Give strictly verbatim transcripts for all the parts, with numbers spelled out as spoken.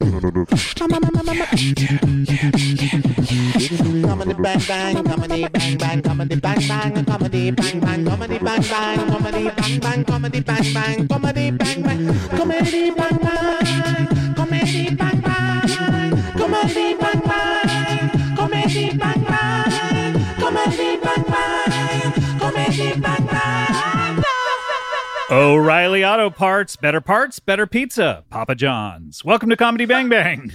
Comedy bang bang, comedy bang bang, comedy bang bang, comedy bang bang, comedy bang bang, comedy bang bang, comedy bang bang, comedy bang bang, comedy bang bang, comedy bang bang, comedy bang bang, comedy bang bang, comedy bang bang, comedy bang bang. O'Reilly Auto Parts, better parts, better pizza. Papa John's. Welcome to Comedy Bang Bang.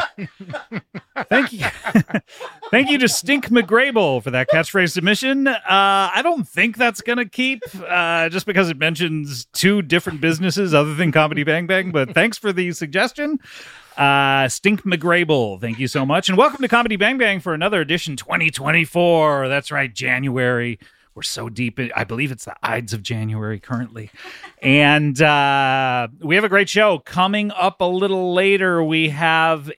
Thank you. Thank you to Stink McGrable for that catchphrase submission. Uh, I don't think that's going to keep uh, just because it mentions two different businesses other than Comedy Bang Bang, but thanks for the suggestion. Uh, Stink McGrable, thank you so much. And welcome to Comedy Bang Bang for another edition twenty twenty-four. That's right, January. We're so deep in, I believe it's the Ides of January currently. And uh, we have a great show. Coming up a little later, we have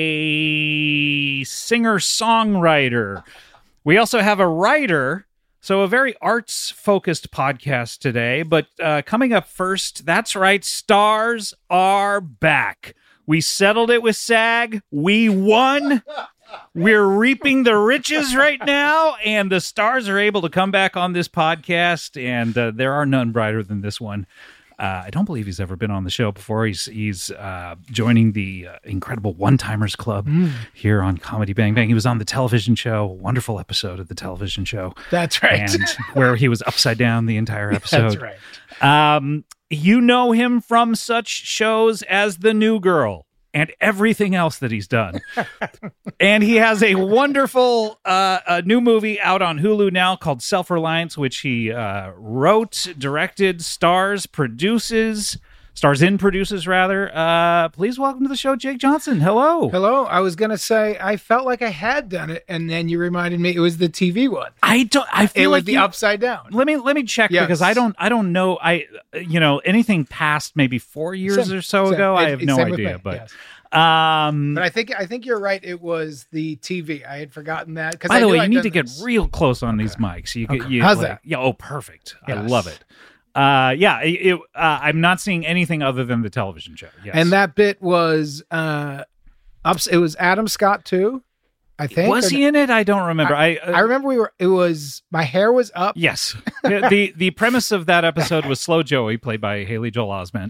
a singer-songwriter. We also have a writer, so a very arts-focused podcast today. But uh, coming up first, that's right, stars are back. We settled it with SAG. We won. We're reaping the riches right now, and the stars are able to come back on this podcast, and uh, there are none brighter than this one. Uh, I don't believe he's ever been on the show before. He's he's uh, joining the uh, incredible One-Timers Club mm. here on Comedy Bang Bang. He was on the television show, a wonderful episode of the television show. That's right. And where he was upside down the entire episode. That's right. Um, you know him from such shows as The New Girl and everything else that he's done. And he has a wonderful uh, a new movie out on Hulu now called Self-Reliance, which he uh, wrote, directed, stars, produces, stars in, produces, rather. Uh, please welcome to the show, Jake Johnson. Hello. Hello. I was going to say, I felt like I had done it, and then you reminded me it was the T V one. I don't, I feel it like was the you, Upside Down. Let me, let me check yes. because I don't, I don't know. I, you know, anything past maybe four years same, or so same. ago, It, I have no idea, but. Yes. Um, but I think I think you're right. It was the T V. I had forgotten that. By I the way, you I'd need to this. get real close on okay. these mics. You, okay. you, How's like, that? Yeah. Oh, perfect. Yes. I love it. Uh, yeah. It, it, uh, I'm not seeing anything other than the television show. Yes. And that bit was uh, ups. It was Adam Scott too. I think was he in it? I don't remember. I I, uh, I remember we were. It was my hair was up. Yes. the The premise of that episode was Slow Joey, played by Haley Joel Osment.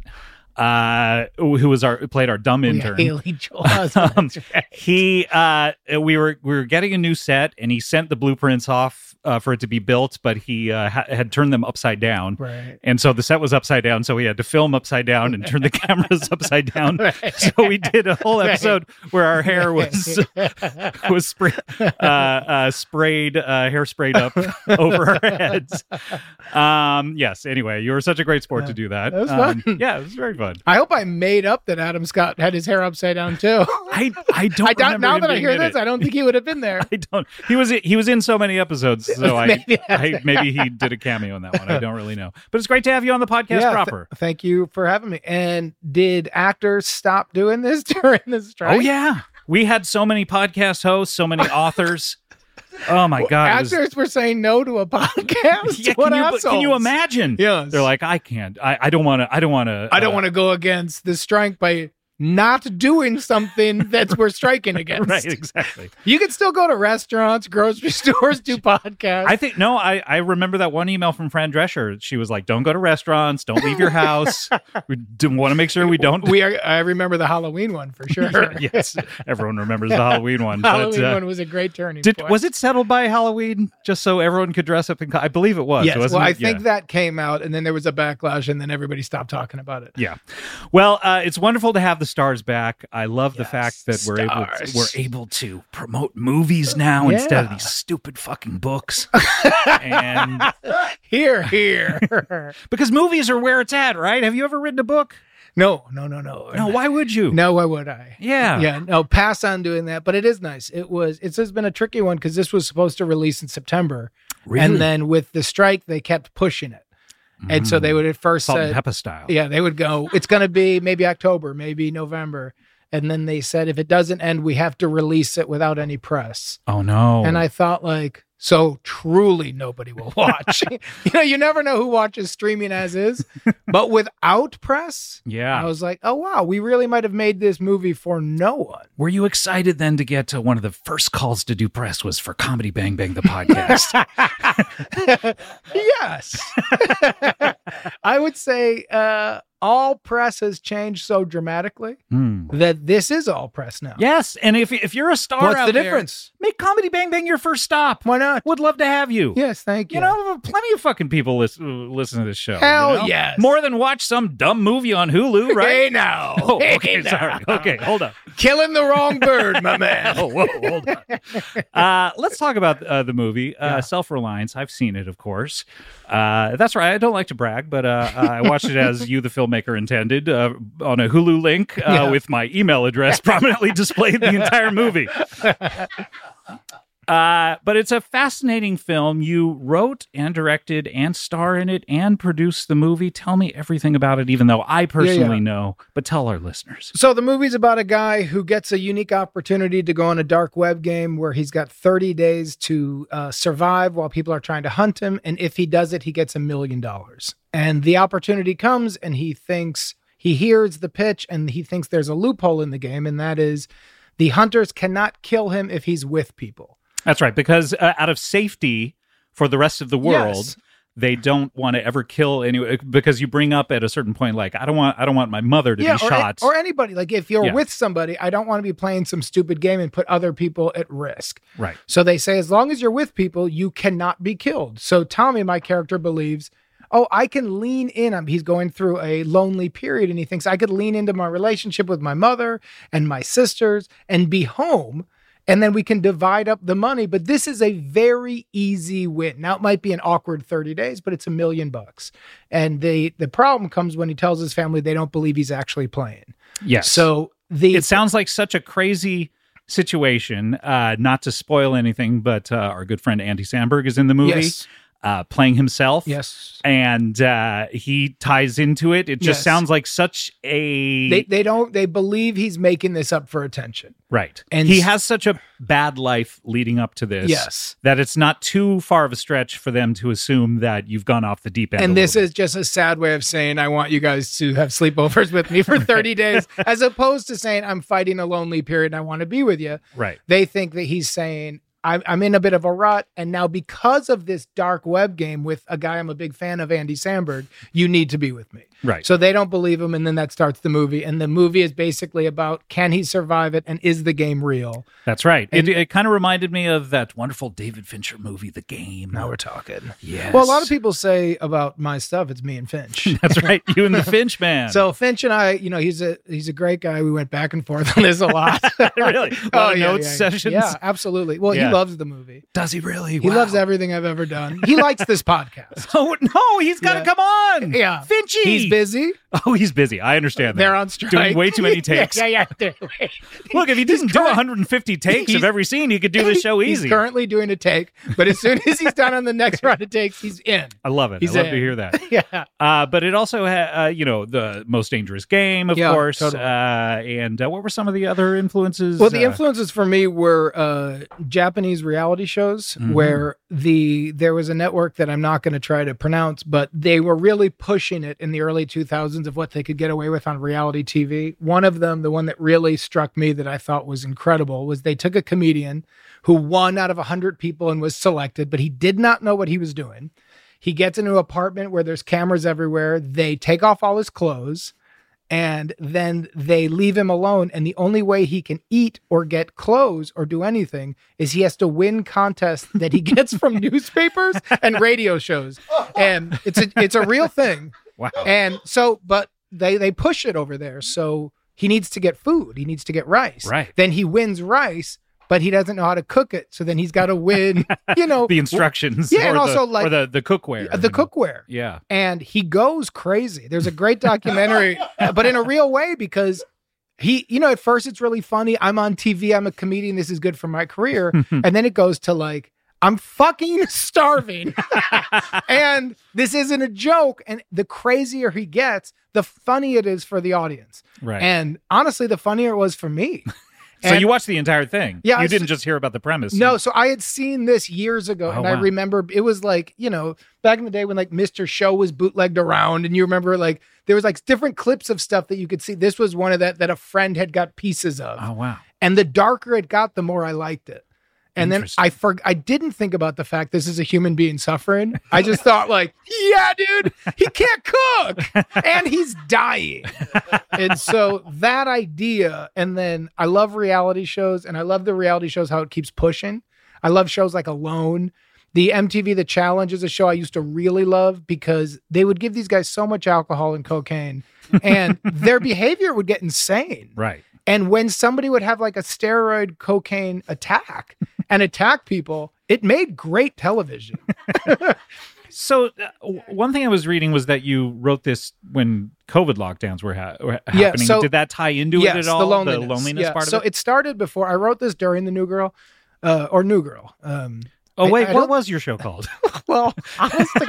Uh, who was our played our dumb intern? Yeah, Haley Joel Osment. um, right. He, uh, we were we were getting a new set, and he sent the blueprints off uh, for it to be built, but he uh, ha- had turned them upside down, right? And so the set was upside down, so we had to film upside down and turn the cameras upside down. Right. So we did a whole episode right. where our hair was was spray, uh, uh, sprayed, uh, hair sprayed up over our heads. Um, yes. Anyway, you were such a great sport yeah. to do that. That was um, fun. Yeah, it was very fun. I hope I made up that Adam Scott had his hair upside down too. I I don't. I doubt, remember now him that I being hear in this, it. I don't think he would have been there. I don't. He was he was in so many episodes, so I, maybe, I maybe he did a cameo in that one. I don't really know, but it's great to have you on the podcast yeah, proper. Th- thank you for having me. And did actors stop doing this during the strike? Oh yeah, we had so many podcast hosts, so many authors. Oh my god! Actors was, were saying no to a podcast. Yeah, what can, you, assholes? can you imagine? Yes. They're like, I can't. I, I don't want to. I don't want to. I don't uh, want to go against the strike by not doing something that we're striking against. Right, exactly. You can still go to restaurants, grocery stores, do podcasts. I think, no, I, I remember that one email from Fran Drescher. She was like, don't go to restaurants, don't leave your house. We want to make sure we don't. We are. I remember the Halloween one for sure. Yes, everyone remembers the Halloween one. Halloween but, uh, one was a great turning did, point. Was it settled by Halloween just so everyone could dress up in co- I believe it was. Yes, wasn't well, I it? think Yeah. that came out, and then there was a backlash, and then everybody stopped talking about it. Yeah. Well, uh, it's wonderful to have the stars back. I love the Yes, fact that we're able to, stars. we're able to promote movies now Yeah. instead of these stupid fucking books. And Here, here. because movies are where it's at, right? Have you ever written a book? no, no, no, no. No, why would you? No, why would I? Yeah. Yeah, no, pass on doing that. But it is nice. It was, it's just been a tricky one because this was supposed to release in September. Really? And then with the strike, they kept pushing it. And so they would at first Salt and say, pepper style. yeah, they would go, it's going to be maybe October, maybe November. And then they said, if it doesn't end, we have to release it without any press. Oh no. And I thought, like, So truly nobody will watch. You know, you never know who watches streaming as is. But without press, Yeah. I was like, oh, wow, we really might have made this movie for no one. Were you excited then to get to one of the first calls to do press was for Comedy Bang Bang, the podcast? Yes. I would say uh, all press has changed so dramatically Hmm. that this is all press now. Yes. And if, if you're a star What's out the there, difference? make Comedy Bang Bang your first stop. Why not? Would love to have you. Yes, thank you. You know, plenty of fucking people listen, listen to this show. Hell you know? yes. More than watch some dumb movie on Hulu, right? Hey now. Oh, Hey okay, now. sorry. Okay, hold on. Killing the wrong bird, my man. Oh, whoa, hold on. Uh, let's talk about uh, the movie, uh, Yeah. Self-Reliance. I've seen it, of course. Uh, that's right. I don't like to brag, but uh, I watched it as you, the filmmaker, intended uh, on a Hulu link uh, Yeah. with my email address prominently displayed the entire movie. Uh, but it's a fascinating film. You wrote and directed and star in it and produced the movie. Tell me everything about it, even though I personally yeah. know, but tell our listeners. So the movie's about a guy who gets a unique opportunity to go on a dark web game where he's got thirty days to uh, survive while people are trying to hunt him. And if he does it, he gets a million dollars. And the opportunity comes and he thinks, he hears the pitch and he thinks there's a loophole in the game. And that is the hunters cannot kill him if he's with people. That's right, because uh, out of safety for the rest of the world, Yes. they don't want to ever kill anyone. Because you bring up at a certain point, like I don't want, I don't want my mother to be or, shot. or anybody. Like if you're Yeah. with somebody, I don't want to be playing some stupid game and put other people at risk. Right. So they say, as long as you're with people, you cannot be killed. So Tommy, my character, believes, oh, I can lean in. Um, He's going through a lonely period and he thinks I could lean into my relationship with my mother and my sisters and be home. And then we can divide up the money. But this is a very easy win. Now, it might be an awkward thirty days, but it's a million bucks. And the, the problem comes when he tells his family they don't believe he's actually playing. Yes. So the it sounds like such a crazy situation. Uh, not to spoil anything, but uh, our good friend Andy Samberg is in the movie. Yes. Uh, playing himself. Yes. And uh, he ties into it. It just Yes. sounds like such a... They they don't they believe he's making this up for attention. right. and And he s- has such a bad life leading up to this. Yes. That it's not too far of a stretch for them to assume that you've gone off the deep end. And a this little is just a sad way of saying I want you guys to have sleepovers with me for thirty days, as opposed to saying I'm fighting a lonely period and I want to be with you. bit. Right. They think that he's saying I'm, I'm in a bit of a rut, and now because of this dark web game with a guy I'm a big fan of, Andy Samberg, you need to be with me. Right. So they don't believe him, and then that starts the movie. And the movie is basically about, can he survive it, and is the game real? That's right. And- it it kind of reminded me of that wonderful David Fincher movie, The Game. Now we're talking. Yes. Well, a lot of people say about my stuff, it's me and Finch. That's right. You and the Finch man. So Finch and I, you know, he's a he's a great guy. We went back and forth on this a lot. really? A lot of notes sessions? Yeah, absolutely. Well, Yeah. he loves the movie. Does he really? He loves everything I've ever done. He likes this podcast. Oh, no, he's got to Yeah. come on. Yeah. Finchy. He's busy. Oh, he's busy. I understand that. They're on strike. Doing way too many takes. yeah, yeah. yeah. Look, if he He's didn't do current- one hundred fifty takes He's- of every scene, he could do the show He's easy. currently doing a take, but as soon as he's done on the next round of takes, he's in. I love it. He's I love in. to hear that. Yeah. Uh, but it also had, uh, you know, the Most Dangerous Game, of Yeah, course. totally. Uh, and uh, what were some of the other influences? Well, the Uh, influences for me were uh, Japanese reality shows, Mhm. where the there was a network that I'm not going to try to pronounce, but they were really pushing it in the early two thousands of what they could get away with on reality T V. One of them, the one that really struck me that I thought was incredible, was they took a comedian who won out of one hundred people and was selected, but he did not know what he was doing. He gets into an apartment where there's cameras everywhere. They take off all his clothes, and then they leave him alone. And the only way he can eat or get clothes or do anything is he has to win contests that he gets from newspapers and radio shows. And it's a, it's a real thing. Wow. And so, but they, they push it over there. So he needs to get food. He needs to get rice. Right. Then he wins rice, but he doesn't know how to cook it. So then he's got to win, you know, the instructions. Yeah, or and the, also, like, or the, the cookware. the cookware. Yeah. And he goes crazy. There's a great documentary, but in a real way, because he, you know, at first it's really funny. I'm on T V. I'm a comedian. This is good for my career. And then it goes to like, I'm fucking starving. And this isn't a joke. And the crazier he gets, the funnier it is for the audience. Right. And honestly, the funnier it was for me. So And- you watched the entire thing. Yeah, You I- didn't just hear about the premise. No, so I had seen this years ago, Oh, and I wow. remember it was like, you know, back in the day when like Mister Show was bootlegged around, and you remember like there was like different clips of stuff that you could see. This was one of that that a friend had got pieces of, Oh, wow. and the darker it got, the more I liked it. And then Interesting. I for, I didn't think about the fact this is a human being suffering. I just thought like, yeah, dude, he can't cook and he's dying. And so that idea, and then I love reality shows, and I love the reality shows, how it keeps pushing. I love shows like Alone. The M T V The Challenge is a show I used to really love because they would give these guys so much alcohol and cocaine, and their behavior would get insane. Right. And when somebody would have like a steroid cocaine attack and attack people, it made great television. So uh, w- one thing I was reading was that you wrote this when COVID lockdowns were, ha- were Yeah, happening. so- Did that tie into it at all? the loneliness, the loneliness yeah. part of so it? it started before. I wrote this during the New Girl, uh, or New Girl. Um, Oh, I- wait. I what don't- was your show called? well, honest to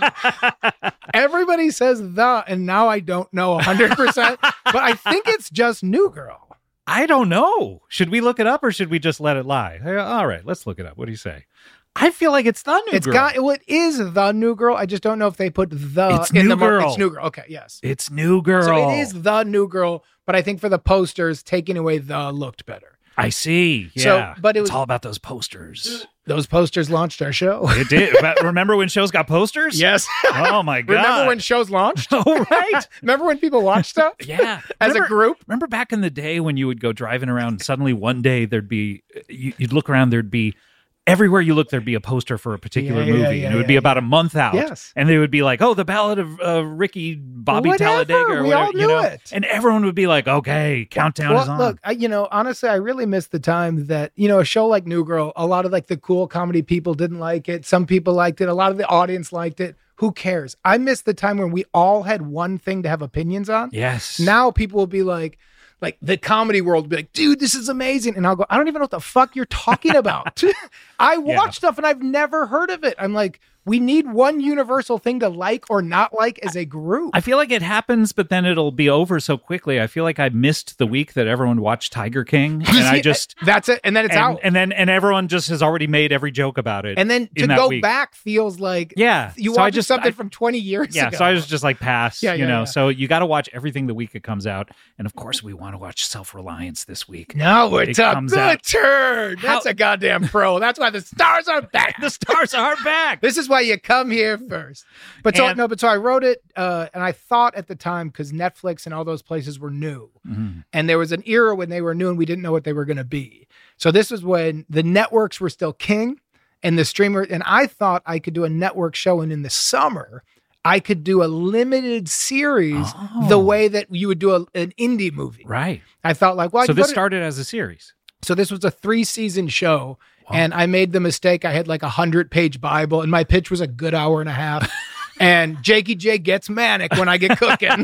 God, everybody says the, and now I don't know one hundred percent, but I think it's just New Girl. I don't know. Should we look it up or should we just let it lie? Uh, All right, let's look it up. What do you say? I feel like it's the new It's girl. got, well, it is the New Girl. I just don't know if they put the It's in New the mar- Girl. It's New Girl. Okay, yes. It's new girl. So it is the New Girl, but I think for the posters, taking away the looked better. I see. So, Yeah. but it it's was- all about those posters. Those posters launched our show. It did. But remember when shows got posters? Yes. Oh my god. Remember when shows launched? Oh right. Remember when people watched stuff Yeah. as remember, a group? Remember back in the day when you would go driving around and suddenly one day there'd be you, you'd look around, there'd be everywhere you look, there'd be a poster for a particular Yeah, yeah, movie, yeah, and it would yeah, be yeah. about a month out. Yes. And they would be like, "Oh, the Ballad of uh, Ricky Bobby Whatever, Talladega," or we whatever, all you knew know. it. And everyone would be like, "Okay, countdown Well, is on." look, I, you know, honestly, I really miss the time that, you know, a show like New Girl, a lot of like the cool comedy people didn't like it. Some people liked it. A lot of the audience liked it. Who cares? I miss the time when we all had one thing to have opinions on. yes. Now people will be like, like the comedy world will be like, dude, this is amazing. And I'll go, I don't even know what the fuck you're talking about. I watch Yeah. stuff and I've never heard of it. I'm like, we need one universal thing to like or not like as a group. I feel like it happens, but then it'll be over so quickly. I feel like I missed the week that everyone watched Tiger King, and I just That's it. And then it's and, out. and then and everyone just has already made every joke about it. And then to in that go week. back feels like yeah, you so I watched just something I- from twenty years yeah, ago. so I was just like pass, Yeah, you yeah, know. yeah. So you got to watch everything the week it comes out, and of course we want to watch Self Reliance this week. No, it's It a comes good out- turn. How- That's a goddamn pro. That's why the stars are back. The stars are back. This is why you come here first. But so And- no, but so I wrote it, uh, and I thought at the time, because Netflix and all those places were new, Mhm. and there was an era when they were new and we didn't know what they were going to be. So this was when the networks were still king, and the streamer, and I thought I could do a network show, and in the summer I could do a limited series Oh. the way that you would do a, an indie movie. Right. I thought like, well, I So could go this to- started as a series. so this was a three season show. Wow. And I made the mistake. I had like a hundred page Bible, and my pitch was a good hour and a half. And Jakey J gets manic when I get cooking.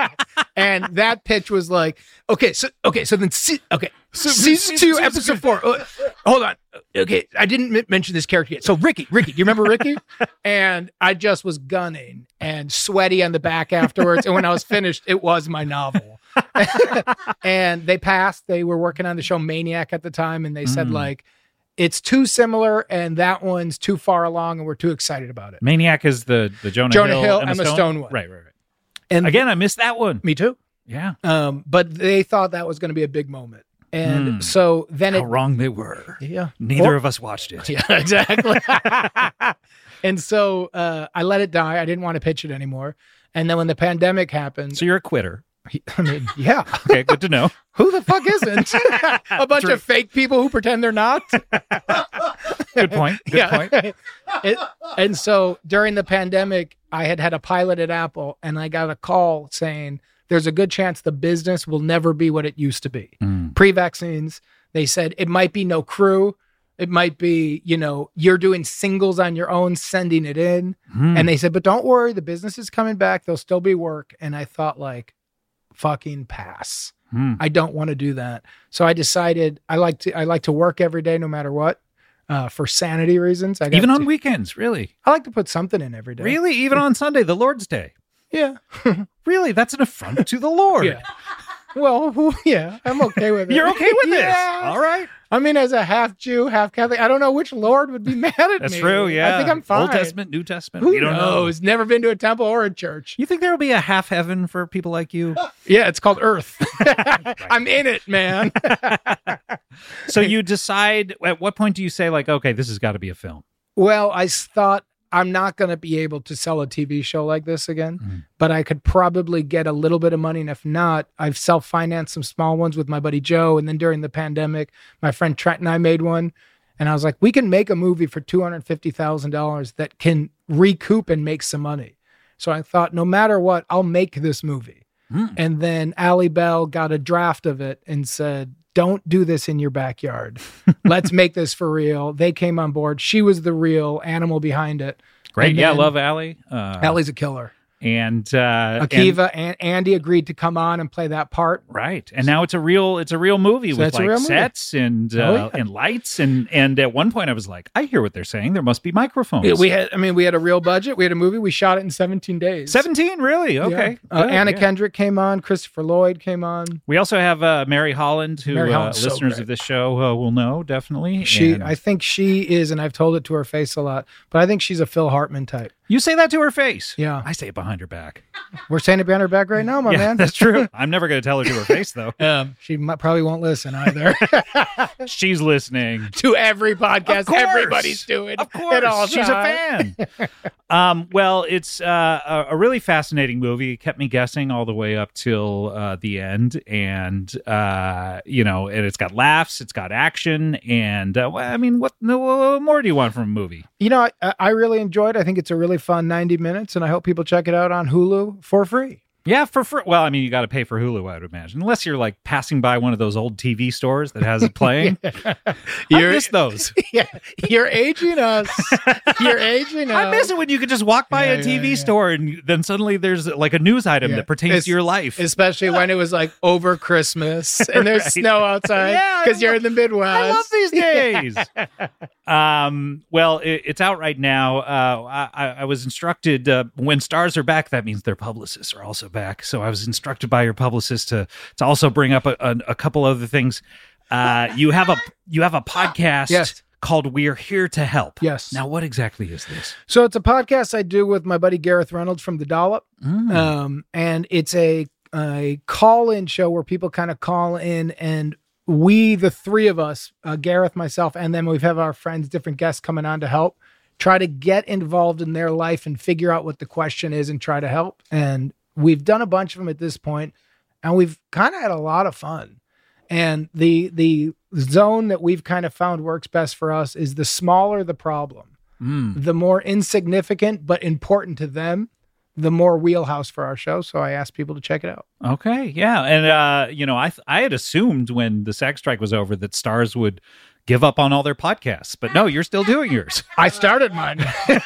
And that pitch was like, okay, so okay, so then se- okay, so season two, episode four. Uh, hold on, okay, I didn't m- mention this character yet. So Ricky, Ricky, do you remember Ricky? And I just was gunning and sweaty on the back afterwards. And when I was finished, it was my novel. And they passed. They were working on the show Maniac at the time, and they said Mm. like, it's too similar, and that one's too far along, and we're too excited about it. Maniac is the the Jonah, Jonah Hill, Hill, Emma, Emma Stone? Stone one. Right, right, right. And Again, I missed that one. me too. Yeah. Um, but they thought that was going to be a big moment, and Hmm. so then How it, wrong they were. yeah, Neither Or- of us watched it. yeah, exactly. And so uh, I let it die. I didn't want to pitch it anymore. And then when the pandemic happened, So you're a quitter. I mean, yeah, Okay, good to know. who the fuck isn't? A bunch True. of fake people who pretend they're not. Good point. Good Yeah. point. It- and so during the pandemic, I had had a pilot at Apple, and I got a call saying there's a good chance the business will never be what it used to be. Mm. Pre-vaccines, they said it might be no crew. It might be, you know, you're doing singles on your own, sending it in. Hmm. And they said, but don't worry, the business is coming back. There'll still be work. And I thought like, fucking pass. Hmm. I don't want to do that. So I decided I like to I like to work every day no matter what. Uh, for sanity reasons. I got Even on to- weekends, really? I like to put something in every day. Really? Even on Sunday, the Lord's Day? Yeah. Really? That's an affront to the Lord. Yeah. Well, yeah, I'm okay with it. You're okay with this? Yeah. All right. I mean, as a half Jew, half Catholic, I don't know which Lord would be mad at That's me. true, yeah. I think I'm fine. Old Testament, New Testament. Who we don't knows? Never been to a temple or a church. You think there will be a half heaven for people like you? Yeah, it's called Earth. I'm in it, man. So you decide, at what point do you say, like, okay, this has got to be a film? Well, I s- thought I'm not going to be able to sell a T V show like this again, Mm. but I could probably get a little bit of money. And if not, I've self-financed some small ones with my buddy Joe. And then during the pandemic, my friend Trent and I made one. And I was like, we can make a movie for two hundred fifty thousand dollars that can recoup and make some money. So I thought, no matter what, I'll make this movie. Mm. And then Allie Bell got a draft of it and said, don't do this in your backyard. Let's make this for real. They came on board. She was the real animal behind it. Great. And Yeah, then- love Allie. Uh, Allie's a killer. And uh, Akiva and, Andy agreed to come on and play that part. And, right. And now it's a real it's a real movie So with it's a like real movie. sets and uh, Oh, yeah. and lights and and at one point I was like, I hear what they're saying. There must be microphones. We, we had, I mean, we had a real budget. We had a movie. We shot it in seventeen days. seventeen, really? Okay. Yeah. Uh, Good, Anna yeah. Kendrick came on. Christopher Lloyd came on. We also have uh, Mary Holland, who Mary uh, Holland's so listeners great. of this show uh, will know, definitely. She, And I think she is, and I've told it to her face a lot, but I think she's a Phil Hartman type. you say that to her face. Yeah. I say it behind her back. We're saying it behind her back right now, my yeah, man. that's true. I'm never going to tell her to her face, though. Um, she might, probably won't listen either. She's listening. To every podcast Of course. everybody's doing. Of course, at all she's times. a fan. um, well, it's uh, a, a really fascinating movie. It kept me guessing all the way up till uh, the end, and uh, you know, and it's got laughs, it's got action, and uh, well, I mean, what, no, what more do you want from a movie? You know, I, I really enjoyed it. I think it's a really fun ninety minutes, and I hope people check it out on Hulu for free. Yeah, for free. Well, I mean, you got to pay for Hulu, I would imagine, unless you're like passing by one of those old T V stores that has it playing. I You're- miss those. Yeah, you're aging us. You're aging us. I miss it when you could just walk by Yeah, a T V yeah, yeah. store and then suddenly there's like a news item Yeah. that pertains It's- to your life. Especially when it was like over Christmas and there's Right. snow outside Yeah, I because you're love- in the Midwest. I love these days. um, well, it, it's out right now. Uh, I, I was instructed uh, when stars are back, that means their publicists are also back. So I was instructed by your publicist to to also bring up a, a, a couple other things. Uh, you have a you have a podcast Yes. called "We're Here to Help." Yes. Now, what exactly is this? So it's a podcast I do with my buddy Gareth Reynolds from The Dollop. Mm. Um, and it's a, a call-in show where people kind of call in, and we, the three of us, uh, Gareth, myself, and then we have our friends, different guests coming on to help, try to get involved in their life and figure out what the question is and try to help. And we've done a bunch of them at this point, and we've kind of had a lot of fun. And the the zone that we've kind of found works best for us is the smaller the problem, Mm. the more insignificant but important to them, the more wheelhouse for our show. So I asked people to check it out. Okay, yeah, and uh, you know, I th- I had assumed when the SAG strike was over that stars would give up on all their podcasts, but no, you're still doing yours. I started mine.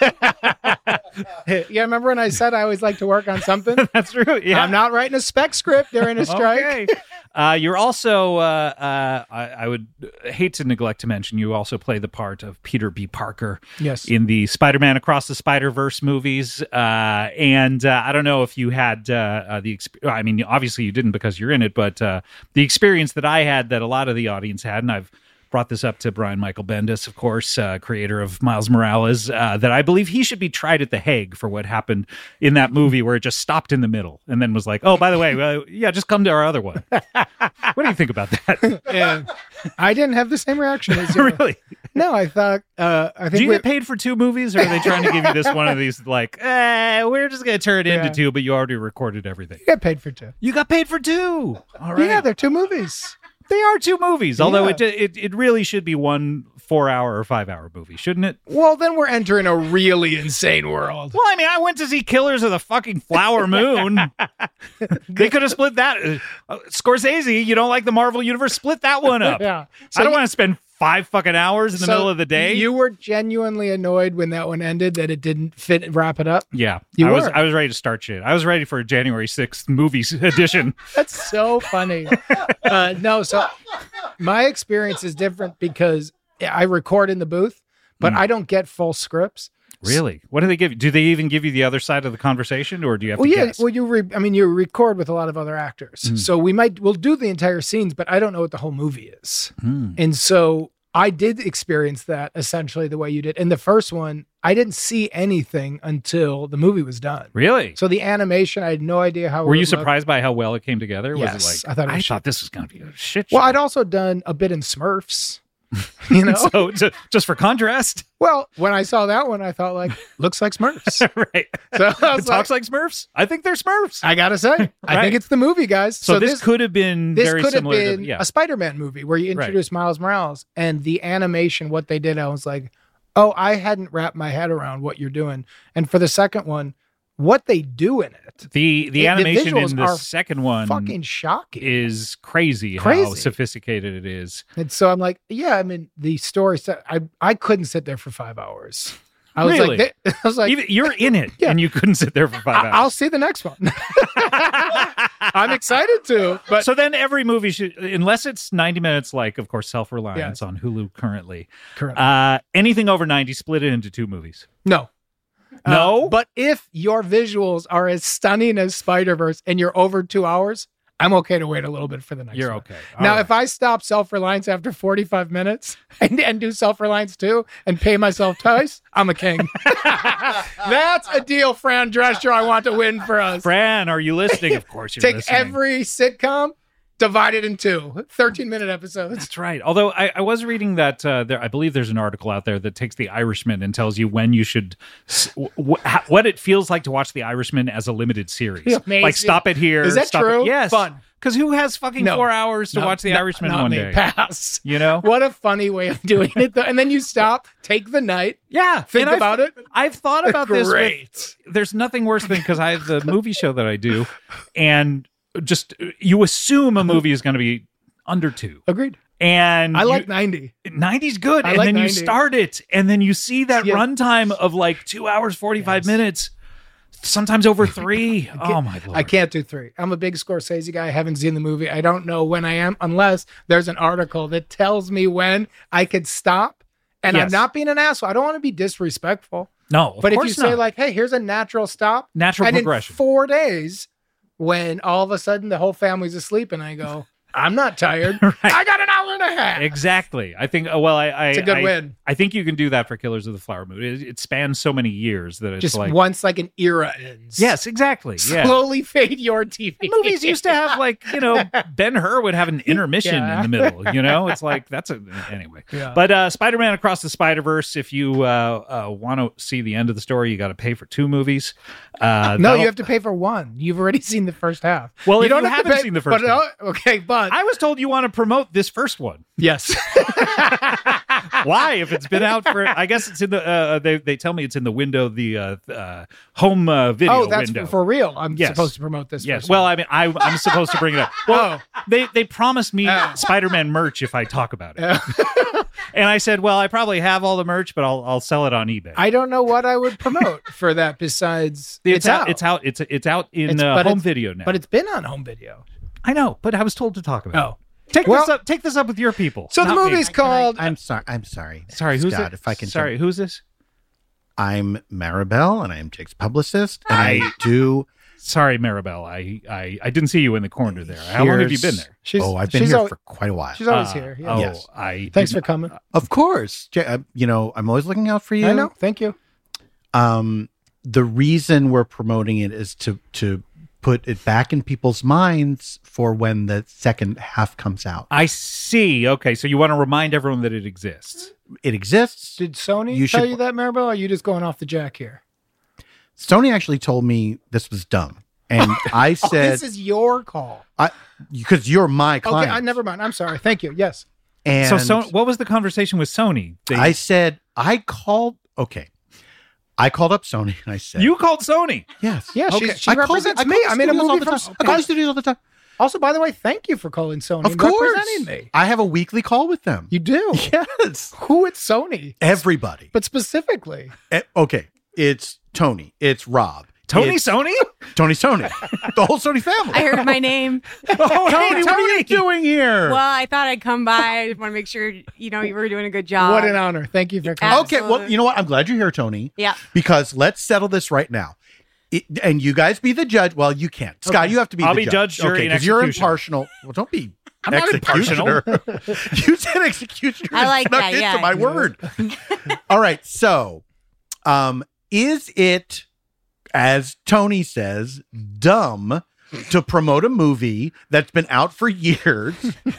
Yeah, remember when I said I always like to work on something? That's true. Yeah, I'm not writing a spec script during a strike. Okay. Uh, you're also, uh, uh, I, I would hate to neglect to mention, you also play the part of Peter B. Parker Yes. in the Spider-Man Across the Spider-Verse movies. Uh, and uh, I don't know if you had uh, uh, the, exp- I mean, obviously you didn't because you're in it, but uh, the experience that I had that a lot of the audience had, and I've brought this up to Brian Michael Bendis, of course, uh, creator of Miles Morales, uh, that I believe he should be tried at The Hague for what happened in that movie where it just stopped in the middle and then was like, oh, by the way, uh, yeah, just come to our other one. What do you think about that? And I didn't have the same reaction as you. Really? No, I thought, uh, I Do think you we, get paid for two movies, or are they trying to give you this one of these, like, eh, we're just going to turn it Yeah. into two, but you already recorded everything? get paid for two. You got paid for two. All right. Yeah, they're two movies. They are two movies, although Yeah. it, it it really should be one four-hour or five-hour movie, shouldn't it? Well, then we're entering a really insane world. Well, I mean, I went to see Killers of the fucking Flower Moon. They could have split that. Uh, Scorsese, you don't like the Marvel Universe? Split that one up. Yeah. I don't want to spend five fucking hours in the So middle of the day. You were genuinely annoyed when that one ended, that it didn't fit wrap it up. yeah, You I was were. I was ready to start shit. I was ready for a January sixth movies edition. That's so funny. uh, no, so my experience is different because I record in the booth, but Mm. I don't get full scripts. Really? What do they give you? Do they even give you the other side of the conversation, or do you have Well, to yeah. guess? Well, you. Re- I mean, you record with a lot of other actors, Mm. so we might we'll do the entire scenes, but I don't know what the whole movie is, Hmm. and so I did experience that essentially the way you did. In the first one, I didn't see anything until the movie was done. Really? So the animation, I had no idea how. it Were you would look. surprised by how well it came together? Yes, was it like I thought it I was thought this was going to be a shit show? Well, I'd also done a bit in Smurfs. You know, so ju- just for contrast, well, when I saw that one, I thought like, looks like Smurfs. right? So I It was talks like, like Smurfs. I think they're Smurfs. I gotta say, I Right. think it's the movie, guys. so, this, could have been this very could have similar been to yeah. a Spider-Man movie where you Right. introduce Miles Morales, and the animation, what they did, I was like, oh, I hadn't wrapped my head around what you're doing. And for the second one, what they do in it, the the the animation visuals in the are second one fucking shocking. is crazy, how Crazy. sophisticated it is. And so I'm like, yeah, I mean, the story, set- I I couldn't sit there for five hours. I was Really? like, I was like, Even, you're in it, Yeah. and you couldn't sit there for five I- I'll hours. see the next one. I'm excited to, but So then every movie should, unless it's ninety minutes, like of course Self Reliance Yes. on Hulu currently. currently, Uh, anything over ninety, split it into two movies. no. No? Uh, but if your visuals are as stunning as Spider-Verse and you're over two hours, I'm okay to wait a little bit for the next You're one. okay. Now, All right. if I stop Self-Reliance after forty-five minutes and, and do Self-Reliance two and pay myself twice, I'm a king. That's a deal, Fran Drescher, I want to win for us. Fran, are you listening? Of course you're Take listening. every sitcom, divide it in two, thirteen-minute episodes. That's right. Although I, I was reading that uh, there, I believe there's an article out there that takes The Irishman and tells you when you should, s- w- ha- what it feels like to watch The Irishman as a limited series. Amazing. Like stop it here. Is that stop true? It. Yes. Fun. Because who has fucking No. four hours to No, watch The no, Irishman not one me. day? Pass. You know? What a funny way of doing it, though. And then you stop, take the night, Yeah. think and about I've, it. I've thought about this. with- Great. there's nothing worse than because I have the movie show that I do, and just you assume a movie is going to be under two. Agreed. And I like you, ninety. ninety's good. I and like then you ninety. start it, and then you see that Yeah. runtime of like two hours, forty-five Yes. minutes, sometimes over three. Oh, my Lord. I can't do three. I'm a big Scorsese guy. I haven't seen the movie. I don't know when I am, unless there's an article that tells me when I could stop. And I'm Yes. not being an asshole. I don't want to be disrespectful. No, of but if course you say not. like, hey, here's a natural stop. Natural and progression. in four days, when all of a sudden the whole family's asleep and I go, I'm not tired. I got an hour and a half. Exactly. I think. uh, Well, I. I It's a good I, win. I think you can do that for Killers of the Flower Moon. It, it spans so many years that it's Just like. once like an era ends. Yes, exactly. Yeah. Slowly fade your T V. Movies used to have like, you know, Ben Hur would have an intermission Yeah. in the middle, you know. It's like that's a anyway. Yeah. But uh Spider-Man Across the Spider-Verse, if you uh, uh want to see the end of the story, you got to pay for two movies. Uh No, that'll- you have to pay for one. You've already seen the first half. Well, you if you have to haven't pay- seen the first but, uh, okay, but I was told you want to promote this first one. yes, Why? If it's been out for, I guess it's in the. Uh, they they tell me it's in the window, the uh, uh, home uh, video oh, that's window. for, for real. I'm Yes. supposed to promote this. Yes. first Well, one. I mean, I, I'm supposed to bring it up. Well, they they promised me Oh. Spider-Man merch if I talk about it, and I said, well, I probably have all the merch, but I'll I'll sell it on eBay. I don't know what I would promote for that besides it's, out. It's out. It's it's out in It's- uh, but home it's- video now. but it's been on home video. I know, but I was told to talk about Oh, it. Take Well- this up. Take this up with your people. so the not me. movie's called. I'm sorry. I'm sorry. Sorry, who's Scott, it? If I can. Sorry, jump- who's this? I'm Maribel, and I am Jake's publicist, and I, I- do. Sorry, Maribel. I, I I didn't see you in the corner there. How long have you been there? She's, oh, I've been she's here al- for quite a while. She's always Uh, here. Yeah. Oh, Yes. I. Thanks did for coming. Of course, Ja- uh, you know I'm always looking out for you. I know. Thank you. Um, the reason we're promoting it is to to put it back in people's minds for when the second half comes out. I see. Okay, so you want to remind everyone that it exists. It exists. Did Sony You tell should- you that, Maribel? Or are you just going off the jack here? Sony actually told me this was dumb, and I Oh, said, this is your call. "I because you're my client." Okay, I never mind. I'm sorry. Thank you. Yes. And so, so, what was the conversation with Sony? They- I said, I called. Okay, I called up Sony and I said, you called Sony. yes, Yeah, Okay. she's, she I call represents the- I me. call the I'm in a studios all movie the from. time. I call the studios all the time. Also, by the way, thank you for calling Sony. Of and course, representing me. I have a weekly call with them. You do. Yes, Who at Sony? everybody. But specifically, Eh, okay, it's Tony, it's Rob, Tony It's- Sony? Tony Sony. The whole Sony family. I heard my name. Oh, hey, Tony, what are you doing here? Well, I thought I'd come by. I want to make sure, you know, you were doing a good job. What an honor. Thank you for coming. Uh, Okay, well, Absolutely. you know what? I'm glad you're here, Tony. Yeah. Because let's settle this right now. It, and you guys be the judge. Well, you can't. Scott, you have to be I'll the be judge. judge, jury, okay, and because you're executioner. impartial. Well, don't be I'm not executioner. You said executioner. I and like snuck that, into yeah. my word. All right. So, um, is it, as Tony says, dumb to promote a movie that's been out for years?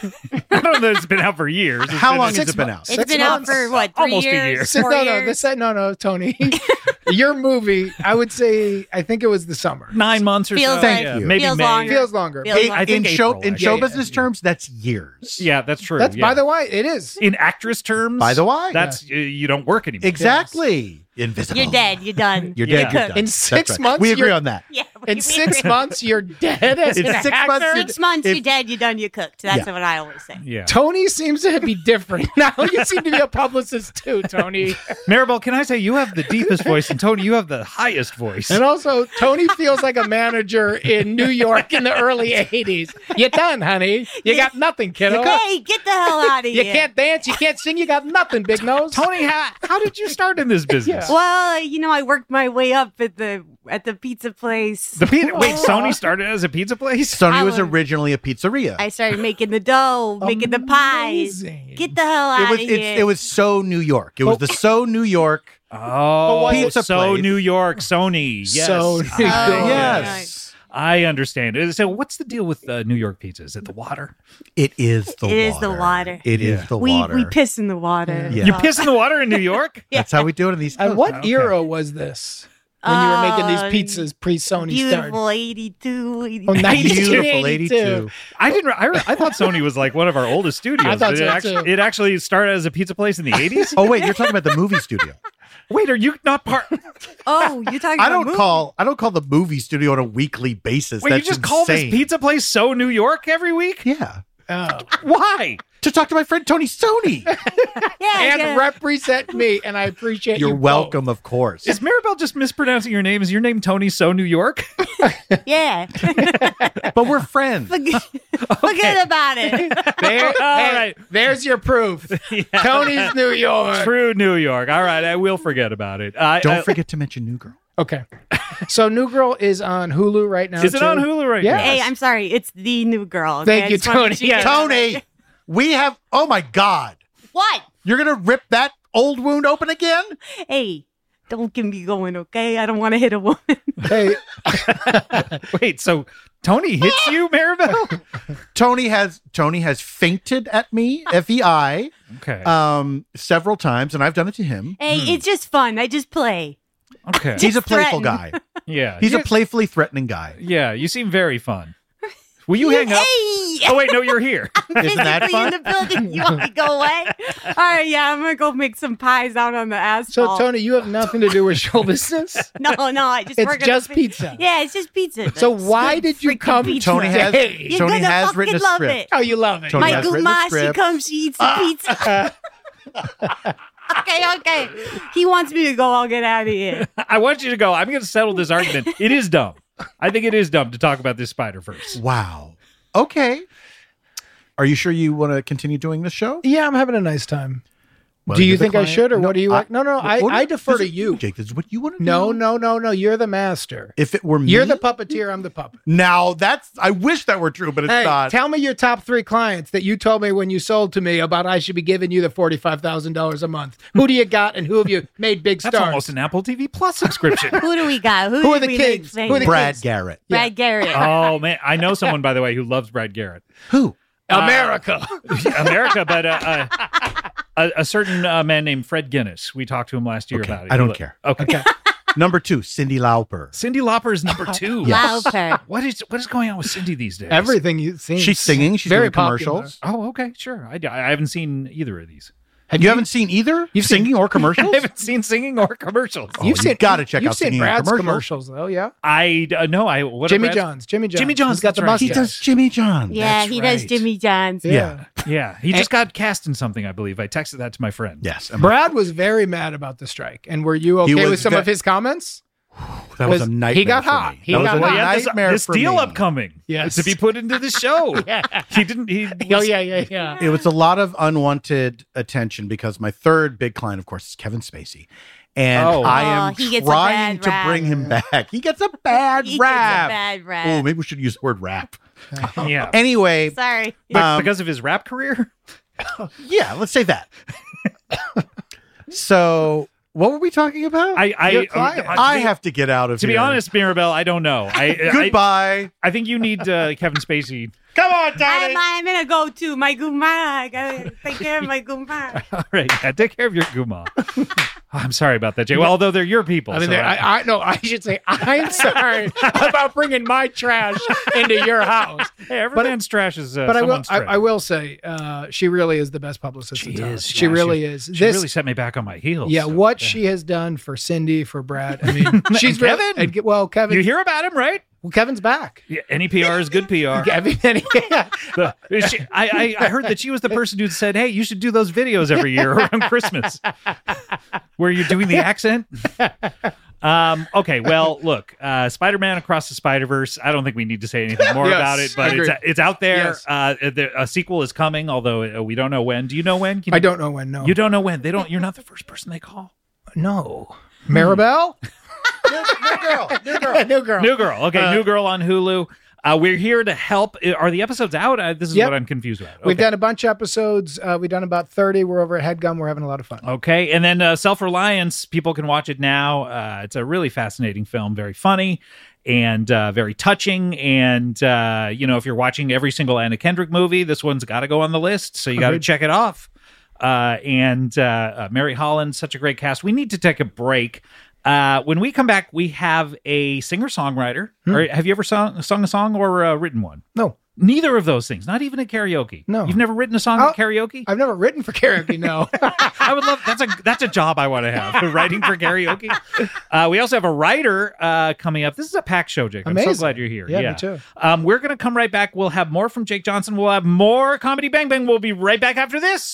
I don't know. It's been out for years. It's How been- long has six it been months. out? It's Six been out months. for what, three Almost a years? year. Sit- Four no, no, years? this, no, no, Tony. Your movie, I would say, I think it was the summer. Nine months or Feels so. Thank yeah, you. Maybe Feels May. longer. Feels longer. Feels Hey, like- I think in show April, in actually. show Yeah, yeah, business yeah. terms, that's years. Yeah, that's true. That's yeah. by the way, it is. In actress terms, By the way. that's uh, you don't work anymore. Exactly. Invisible. You're dead. You're done. You're Yeah. dead. You're cooked. done. In That's six right. months, we agree you're- on that. Yeah. we- In we six agree. months, you're dead as In an six actor. months, you're Six months, If- you're dead. You're done. You're cooked. That's Yeah. what I always say. Yeah. Tony seems to be different. Now you seem to be a publicist too, Tony. Maribel, can I say you have the deepest voice, and Tony, you have the highest voice. And also, Tony feels like a manager in New York in the early eighties. You're done, honey. You got nothing, kiddo. Hey, get the hell out of You here. can't dance. You can't sing. You got nothing, big nose. Tony, how, how did you start in this business? Well, you know, I worked my way up at the at the pizza place. The pizza. Wait, Sony started as a pizza place. Sony I was was- originally a pizzeria. I started making the dough, making the pies. Amazing. Get the hell it out was of it's, here. it was so New York. It was the so New York. Oh, was it- so place. New York, Sony. Yes, So New Oh, York. Yes. I understand. Uh, So, what's the deal with uh, New York pizza? Is it the water? It is the It water. is the water. It is Yeah. the we water. we piss in the water. Yeah. You piss in the water in New York? That's how we do it in these. And what Okay. era was this when you were making Uh, these pizzas pre-Sony Beautiful started? eighty-two, eighty-three. Oh, Beautiful eighty-two. eighty-two. I didn't. re- I, re- I thought Sony was like one of our oldest studios. I thought Did so, it, actually, too. it actually started as a pizza place in the eighties. Oh wait, you're talking about the movie studio. Wait, are you not part? Oh, you're talking I about don't movie? call I don't call the movie studio on a weekly basis. Wait, That's you just call this insane. pizza place so New York every week? Yeah. Oh. Why? To talk to my friend Tony Sony. Yeah, And yeah. represent me, and I appreciate You're you both. welcome, of course. Is Maribel just mispronouncing your name? Is your name Tony So New York? yeah. But we're friends. Forget, forget about it. There, All hey, right. There's your proof. Tony's New York. True New York. All right, I will forget about it. I, Don't I- forget to mention New Girl. Okay. So New Girl is on Hulu right now. Is it too. on Hulu right Yeah. now? Hey, I'm sorry. It's the new girl. okay? Thank I you, just wanted Tony. to Yeah. get that Tony, right. we have oh my God. What? You're gonna rip that old wound open again? Hey, don't get me going, okay? I don't want to hit a woman. Hey, Wait, so Tony hits you, Maribel? Tony has Tony has fainted at me, F E I, Okay. um, several times, and I've done it to him. Hey, it's just fun. I just play. okay. He's a playful threaten. guy. Yeah. He's a You- playfully threatening guy. Yeah, you seem very fun. Will you hang up? Hey! Oh wait, no, you're here. Isn't that Physically fun? in the building. You want me to go away? All right, yeah, I'm gonna go make some pies out on the so asphalt. Tony, you have nothing to do with show business. no, no, I just It's work on just the- pizza. Yeah, it's just pizza. So That's why good did you freaking come- pizza. Tony has Hey. You're Tony gonna has fucking written a love script. it. Oh, you love it. Tony My has written the Gumas, she script. comes, she eats the pizza. okay, okay. He wants me to go. I'll get out of here. I want you to go. I'm going to settle this argument. It is dumb. I think it is dumb to talk about this Spider Verse. Wow. Okay. Are you sure you want to continue doing this show? Yeah, I'm having a nice time. Well, do you you're the think I client. should, or No, what do you I- like? No, no, I, What- I defer this to is- you. Jake. This is what you want to do. No, no, no, no. You're the master. If it were me, You're the puppeteer. I'm the puppet. Now that's. I wish that were true, but it's Hey, not. tell me your top three clients that you told me when you sold to me about I should be giving you the forty-five thousand dollars a month. Who do you got, and who have you made big That's stars? almost an Apple T V Plus subscription. Who do we got? Who, Who are did the we kids? make Who are the famous? Brad kids? Garrett. Brad Garrett. Oh man, I know someone by the way who loves Brad Garrett. Who? America. America, but uh, uh, a, a certain uh, man named Fred Guinness. We talked to him last year Okay, about it. I He don't li- care. Okay. Number two, Cindy Lauper. Cindy Lauper is number two. Yes. Lauper. What is what is going on with Cindy these days? Everything you've seen. She's singing. She's very doing commercials. Oh, okay, sure. I, I haven't seen either of these. You haven't seen either? You've seen- singing or commercials? I haven't seen singing or commercials. Oh, You've you seen. gotta check you've out seen singing and Brad's commercials. commercials, though. Yeah. I uh, no, I what are Jimmy Brad's- John's. Jimmy John's. Jimmy John's, He's got that's the right. mustache. He does Jimmy John. Yeah, That's he does right. Jimmy John's. Yeah. Yeah, he just got cast in something, I believe. I texted that to my friend. Yes. and Brad was very mad about the strike. And were you okay was with some ve- of his comments? that was a 'Cause nightmare. he got for hot. me. He that was got a hot. Well, he had this, nightmare this for deal me. upcoming Yes. to be put into the show. Yeah. He didn't. He Oh was- yeah, yeah, yeah. It was a lot of unwanted attention because my third big client, of course, is Kevin Spacey. And Oh. I Oh, am he gets a trying bad to rap. bring him back. He gets a bad He rap. gets a bad rap. Oh, maybe we should use the word rap. Yeah. Anyway, Sorry. Be- um, because of his rap career. yeah, let's say that. So, what were we talking about? I. I. Your client. uh, I to be- have to get out of To here. be honest, Mirabelle, I don't know. I. I, Goodbye. I think you need uh, Kevin Spacey. Come on, I'm, Tony. I'm gonna go to my guma. I gotta take care of my guma. All right, yeah, take care of your guma. I'm sorry about that, Jay. Well, although they're your people. I mean, so they- I, I no, I should say I'm sorry about bringing my trash into your house. hey, every but- man's trash is. Uh, But I will, someone's I, trash. I will say, uh, she really is the best publicist. She in town. is, She yeah, really she- is. She This, really set me back on my heels. yeah, so, what she has done for Cindy, for Brad. I mean, she's And really, Kevin. and, well, Kevin. You hear about him, right? well, Kevin's back. Yeah, any P R is good P R. Kevin, yeah. The- she- I, I, I heard that she was the person who said, "Hey, you should do those videos every year around Christmas, where you're doing the accent." Um, okay, well, look, uh, Spider-Man Across the Spider-Verse. I don't think we need to say anything more Yes, about it, but it's agreed. it's out there. Yes. Uh, the, a sequel is coming, although uh, we don't know when. Do you know when? Can I you- don't know when. No, You don't know when. They don't. You're not the first person they call. No, Maribel, New, new girl. New girl. new girl. New Girl. Okay, Uh, New Girl on Hulu. Uh, we're here to help. Are the episodes out? Uh, this is Yep. what I'm confused about. We've Okay. done a bunch of episodes. Uh, we've done about thirty. We're over at HeadGum. We're having a lot of fun. Okay, and then uh, Self Reliance, people can watch it now. Uh, it's a really fascinating film, very funny and uh, very touching. And, uh, you know, if you're watching every single Anna Kendrick movie, this one's got to go on the list. So you got to Agreed. check it off. Uh, and uh, uh, Mary Holland, such a great cast. We need to take a break. Uh, when we come back, we have a singer songwriter. Or have you ever sung, sung a song or uh, written one? No, Neither of those things, not even at karaoke. No. You've never written a song Oh. at karaoke? I've never written for karaoke. No. I would love that's a that's a job I want to have, writing for karaoke. Uh, we also have a writer uh, coming up. This is a packed show, Jake. I'm so Amazing. glad you're here. Yeah, me too. Um, we're gonna come right back. We'll have more from Jake Johnson. We'll have more Comedy Bang Bang. We'll be right back after this.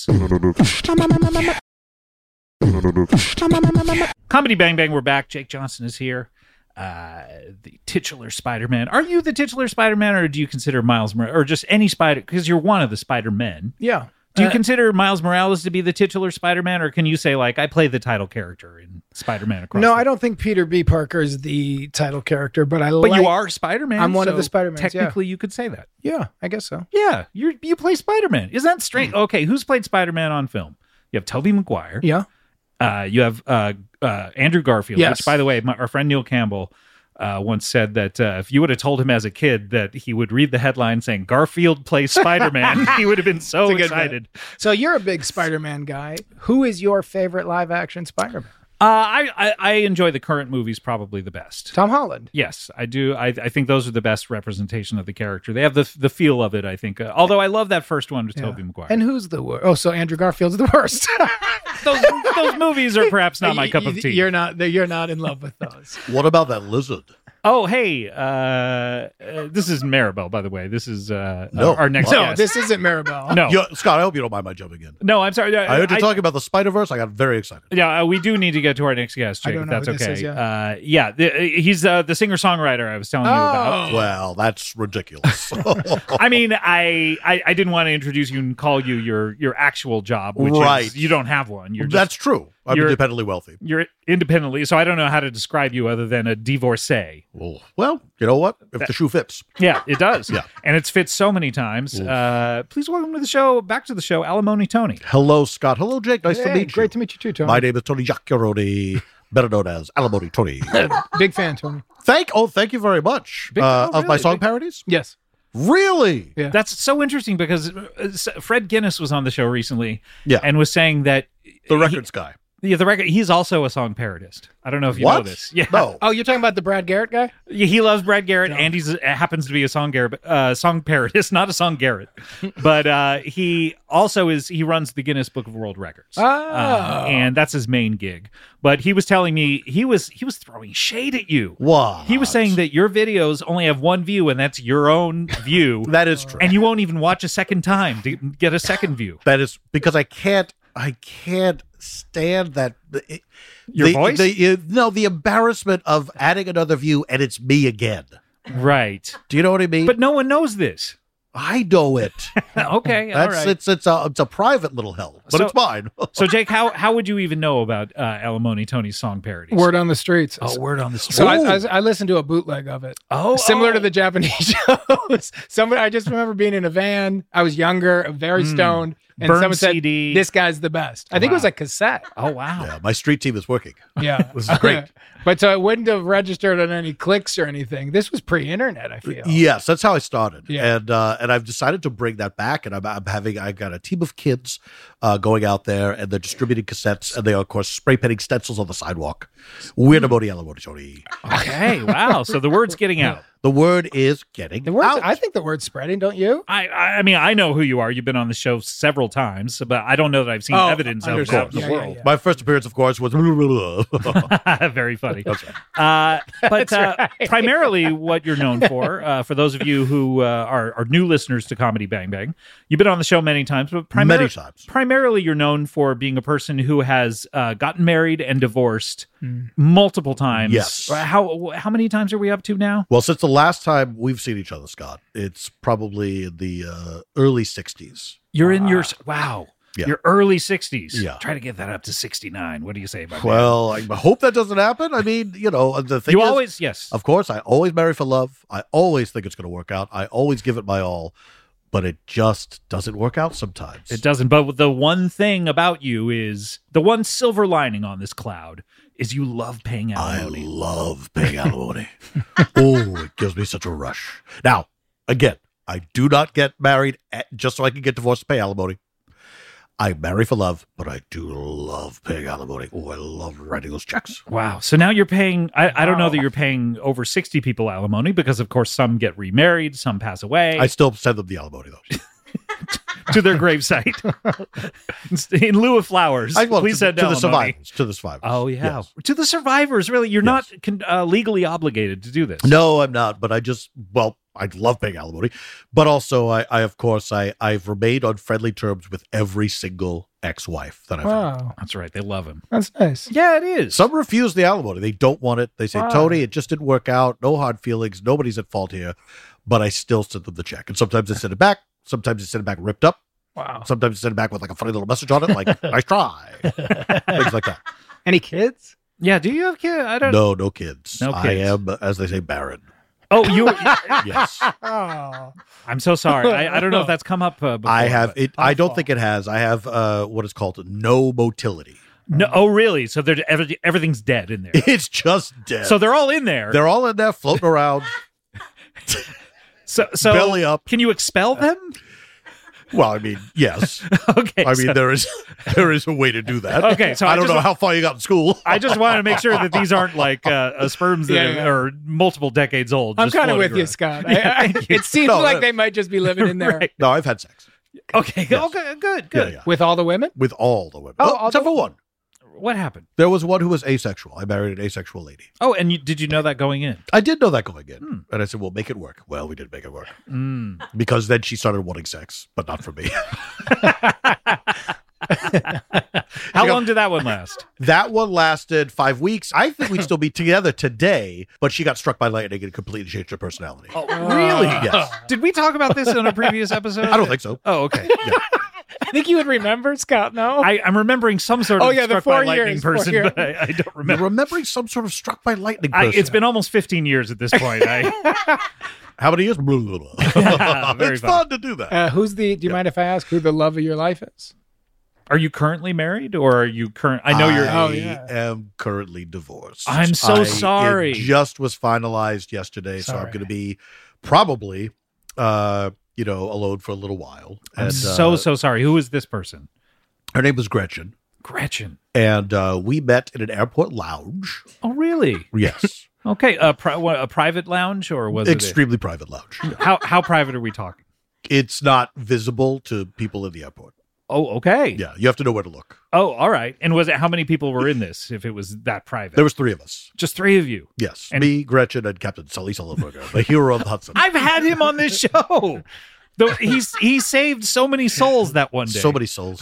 Comedy Bang Bang. We're back. Jake Johnson is here. Uh, the titular Spider-Man. Are you the titular Spider-Man, or do you consider Miles Morales, or just any Spider? Because you're one of the Spider-Men. Yeah. Do you Uh, consider Miles Morales to be the titular Spider-Man, or can you say, like, I play the title character in Spider-Man Across No, the... I don't think Peter B. Parker is the title character, but I But like. you are Spider-Man. I'm one of so the Spider-Mans, yeah. Technically, you could say that. Yeah, I guess so. Yeah, you you play Spider-Man. Isn't that strange? Okay, who's played Spider-Man on film? You have Tobey Maguire. Yeah. Uh, you have uh, uh, Andrew Garfield, Yes. which, by the way, my, our friend Neil Campbell uh, once said that uh, if you would have told him as a kid that he would read the headline saying Garfield plays Spider-Man, he would have been so It's a good excited. So you're a big Spider-Man guy. Who is your favorite live-action Spider-Man? Uh, I, I I enjoy the current movies probably the best. Tom Holland. Yes, I do. I, I think those are the best representation of the character. They have the the feel of it, I think. Uh, although I love that first one with Yeah. Tobey Maguire. And who's the worst? Oh, so Andrew Garfield's the worst. those those movies are perhaps not my cup of tea. You're not. You're not in love with those. What about that lizard? Oh, hey, uh, uh, this is Maribel, by the way. This is uh, No. our, our next No, guest. this isn't Maribel. no, Yo, Scott, I hope you don't mind my jumping in. no, I'm sorry. I heard you talking about the Spider-Verse. I got very excited. Yeah, uh, we do need to get to our next guest, I Jake, don't if know that's who this okay. is, yeah. Uh, yeah, the, he's uh, the singer-songwriter I was telling you about. Oh. Well, that's ridiculous. I mean, I, I I didn't want to introduce you and call you your your actual job, which Right. is you don't have one. You're just, That's true. I'm you're- independently wealthy. you're independently, so I don't know how to describe you other than a divorcee. Well, well, you know what? If the shoe fits. Yeah, it does. Yeah. And it's fit so many times. Uh, please welcome to the show, back to the show, Alimony Tony. Hello, Scott. Hello, Jake. Nice to Hey, meet you. great to meet you too, Tony. My name is Tony Giaccheroni, better known as Alimony Tony. Big fan, Tony. Thank, oh, thank you very much. Big- uh, oh, of my really? song Big- parodies? Yes. Really? Yeah. That's so interesting because uh, Fred Guinness was on the show recently Yeah. and was saying that The he- records guy. yeah, the record, he's also a song parodist. I don't know if you know What? this. Yeah. No. Oh, you're talking about the Brad Garrett guy? Yeah, he loves Brad Garrett, and he's uh, happens to be a song Garrett, uh, song parodist, not a song Garrett, but uh, he also is he runs the Guinness Book of World Records, Oh. Uh, and that's his main gig. But he was telling me he was he was throwing shade at you. What? He was saying that your videos only have one view, and that's your own view, That is true. and you won't even watch a second time to get a second view. That is because I can't I can't stand that. It, Your the, voice? The, uh, no, the embarrassment of adding another view and it's me again. Right. Do you know what I mean? But no one knows this. I know it. Okay, all That's right. it's it's a it's a private little hell, but So- it's mine. So, Jake, how how would you even know about uh, Alimony Tony's song parodies? Word on the streets. Oh, word on the street. So I, I, I listened to a bootleg of it. oh, Similar oh. to the Japanese shows. Somebody, I just remember being in a van. I was younger, very Mm. stoned, and Burned someone said, C D. "This guy's the best." I think it was Wow. a cassette. Oh, wow. Yeah, my street team is working. Yeah, This is great. But so it wouldn't have registered on any clicks or anything. This was pre-internet. I feel. Yes, that's how I started, Yeah. and uh, and I've decided to bring that back. And I'm, I'm having I got a team of kids uh, going out there, and they're distributing cassettes, and they are of course spray painting stencils on the sidewalk. Weird about Alimony Tony. Okay, wow. So the word's getting out. The word is getting The word, out. I think the word's spreading. Don't you? I, I I mean, I know who you are. You've been on the show several times, but I don't know that I've seen Oh, evidence of it understood. out in the Yeah, yeah, world. yeah. My first appearance, of course, was. Very funny. Uh, but uh, right. primarily, what you're known for, uh, for those of you who uh, are, are new listeners to Comedy Bang Bang, you've been on the show many times, but primarily, Many times. primarily you're known for being a person who has uh, gotten married and divorced multiple times. Yes. How how many times are we up to now? Well, since the last time we've seen each other, Scott, it's probably in the uh, early sixties. You're in your wow. Yeah. Your early sixties. Yeah. Try to get that up to sixty-nine. What do you say about Well, I hope that doesn't happen. I mean, you know, the that? thing You is, always, yes. of course, I always marry for love. I always think it's going to work out. I always give it my all, but it just doesn't work out sometimes. It doesn't. But the one thing about you is the one silver lining on this cloud is you love paying I alimony. love paying alimony. Oh, it gives me such a rush. Now, again, I do not get married at, just so I can get divorced to pay alimony. I marry for love, but I do love paying alimony. Oh, I love writing those checks. Wow. So now you're paying, I, I don't know Wow. that you're paying over sixty people alimony because, of course, some get remarried, some pass away I still send them the alimony, though. to their gravesite. In lieu of flowers, I, well, please to, send to the alimony. survivors. To the survivors. Oh, yeah. Yes. To the survivors, really. You're Yes. not con- uh, legally obligated to do this. No, I'm not. But I just, well, I love paying alimony. But also, I, I of course, I, I've remained on friendly terms with every single ex-wife that I've had. Wow, That's right. They love him. that's nice. Yeah, it is. Some refuse the alimony. They don't want it. They say, Wow. Tony, it just didn't work out. No hard feelings. Nobody's at fault here. But I still send them the check. And sometimes I send it back. Sometimes I send it back ripped up. Wow. Sometimes I send it back with like a funny little message on it, like, nice try. Things like that. Any kids? yeah, do you have kids? I don't No, no kids. No I kids. am, as they say, barren. Oh, you. Yes. Oh, I'm so sorry. I, I don't know if that's come up uh, before. I have but- it. I don't think it has. I have uh, what is called no motility. No, oh, really? So they're, every, everything's dead in there. It's just dead. So they're all in there. they're all in there floating around, so, so belly up. Can you expel them? Well, I mean, yes. Okay. I mean, so- there is there is a way to do that. Okay, so I I don't just- know how far you got in school. I just wanted to make sure that these aren't like uh, uh, sperms that Yeah, are, yeah. are multiple decades old. I'm just kind of floating with you, around. Scott. I, Yeah, I, thank you. it seems No, like no. they might just be living in there Right. No, I've had sex. Okay. Yes. Okay. Good. Yeah, Good. yeah. with all the women. With all the women. Oh, Oh, all except the- for one. What happened? There was one who was asexual. I married an asexual lady. Oh, and you, did you know that going in? I did know that going in. Hmm. And I said, well, make it work. Well, we did make it work. Mm. Because then she started wanting sex, but not for me. How got- long did that one last? That one lasted five weeks. I think we'd still be together today, but she got struck by lightning and completely changed her personality. Oh, really? Yes. Did we talk about this in a previous episode? I don't think so. Oh, okay. I think you would remember, Scott. No. I, I'm remembering some sort of Oh, yeah, the struck by four lightning years, four person, years. but I, I don't You're remember. remembering some sort of struck by lightning I, person. it's been almost fifteen years at this point. I, How many years? Blah, blah, blah. Very It's fun. fun to do that. Uh, who's the? Do you mind if I ask who the love of your life is? are you currently married, or are you current? I know you're. I Oh, yeah. am currently divorced. I'm so I- sorry. It just was finalized yesterday, so I'm Sorry. going to be probably, uh, you know, alone for a little while. I'm And, so uh, so sorry. Who is this person? Her name was Gretchen, Gretchen. and uh, we met in an airport lounge. Oh, really? Yes, Okay. A, pri- what, a private lounge, or was it? extremely private lounge. A, how how private are we talking? It's not visible to people in the airport. Oh, okay. Yeah, you have to know where to look. Oh, all right. And was it how many people were in this? If it was that private, There was three of us. just three of you. Yes, And- me, Gretchen, and Captain Sully Sullenberger, the hero of the Hudson. I've had him on this show. Though he's he saved so many souls that one day. So many souls.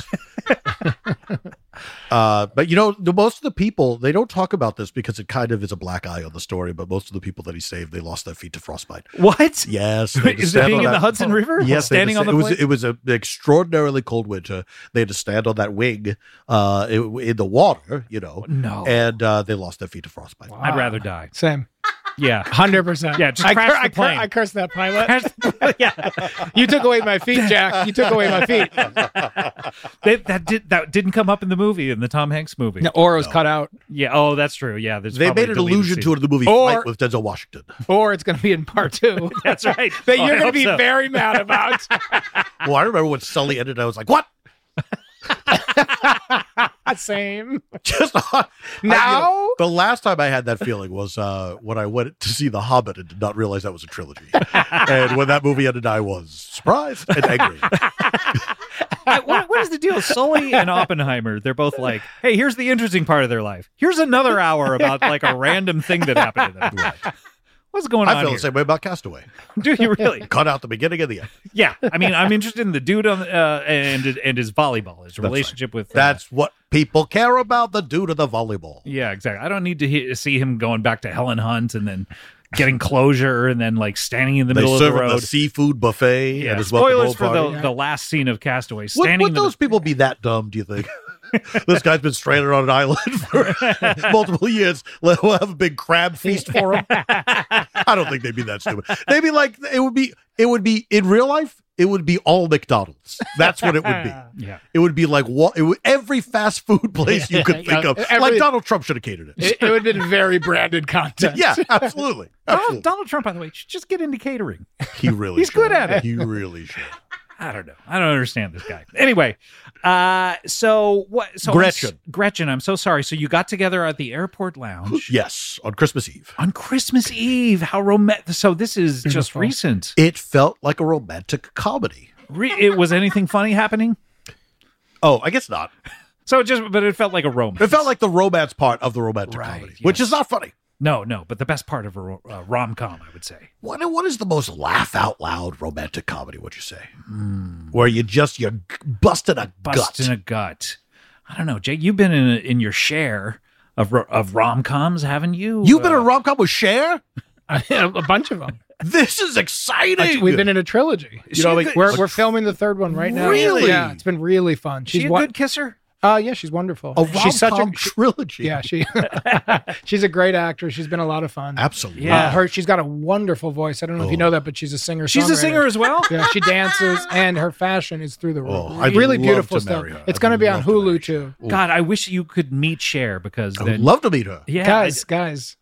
uh, but you know, the, most of the people, they don't talk about this because it kind of is a black eye on the story. But most of the people that he saved, they lost their feet to frostbite. What? Yes, they had to Is it stand being on in the that- Hudson River? Yes, they had to standing on sta- the it was plane? it was a, an extraordinarily cold winter. They had to stand on that wing uh, in, in the water, you know, No. and uh, they lost their feet to frostbite. I'd rather die. Same. Yeah. one hundred percent. Yeah, just I, crash the I, plane. I cursed that pilot. yeah. You took away my feet, Jack. You took away my feet. They, that did that didn't come up in the movie, in the Tom Hanks movie. No, or it was cut out. Yeah. Oh, that's true. Yeah. There's They probably made a an deleted allusion scene. to it in the movie Or- Flight with Denzel Washington. Or it's going to be in part two. That's right. That Oh, I you're going to hope be so. very mad about. Well, I remember when Sully ended. I was like, "What?" Same. Just I- you Now? know, the last time I had that feeling was uh, when I went to see The Hobbit and did not realize that was a trilogy. And when that movie ended, I was surprised and angry. I- what, what is the deal? Sully and Oppenheimer, they're both like, hey, here's the interesting part of their life. Here's another hour about like a random thing that happened to them. What's going on I feel here? the same way about Castaway. Do you really? Cut out the beginning and the end. Yeah. I mean, I'm interested in the dude on uh, and and his volleyball, his relationship with. Uh, That's what people care about, the dude of the volleyball. yeah, exactly. I don't need to he- see him going back to Helen Hunt and then getting closure and then like standing in the They middle of serve the him road. the seafood buffet. Yeah. at his welcome Spoilers home for the, party. the last scene of Castaway. Would, Standing would in the those people be that dumb, do you think? This guy's been stranded on an island for multiple years. We'll have a big crab feast for him. I don't think they'd be that stupid. They'd be like, it would be, it would be in real life. It would be all McDonald's. That's what it would be. Yeah. It would be like what it would, every fast food place you could think of. Every- like Donald Trump should have catered it. It, it would have been very branded content. Yeah, absolutely. Donald, absolutely. Donald Trump, by the way, should just get into catering. He really He's should. good at it. He really should. I don't know. I don't understand this guy. Anyway, uh, so what? So I'm Gretchen. s- Gretchen, I'm so sorry. So you got together at the airport lounge Yes, on Christmas Eve. on Christmas Eve. How romantic! So this is just Beautiful. recent. It felt like a romantic comedy. Re- it was anything funny happening? Oh, I guess not. So it just, but it felt like a romance. It felt like the romance part of the romantic Right, comedy, which yes. is not funny. no, no. But the best part of a ro- uh, rom com, I would say. What what is the most laugh out loud romantic comedy? Would you say? Where you just you're busting a Bust gut. in a gut. I don't know, Jake. You've been in in your share of ro- of rom coms, haven't you? You've been in Uh, a rom com with Cher. a bunch of them. This is exciting. We've been in a trilogy. Is she know, a like, good- We're we're filming the third one right now. Really? Yeah, it's been really fun. She's She's a one. good kisser. Uh, yeah, she's wonderful. a rom she's such a com trilogy. yeah. She she's a great actress. She's been a lot of fun. absolutely. Yeah. Uh, her she's got a wonderful voice. I don't know if you know that, but she's a singer. She's a singer as well. Yeah, she dances, and her fashion is through the roof. Oh, I'd really love beautiful to stuff. marry her. It's I'd going to be on love to marry Hulu too. God, I wish you could meet Cher because I would then, love to meet her. yeah, guys, guys,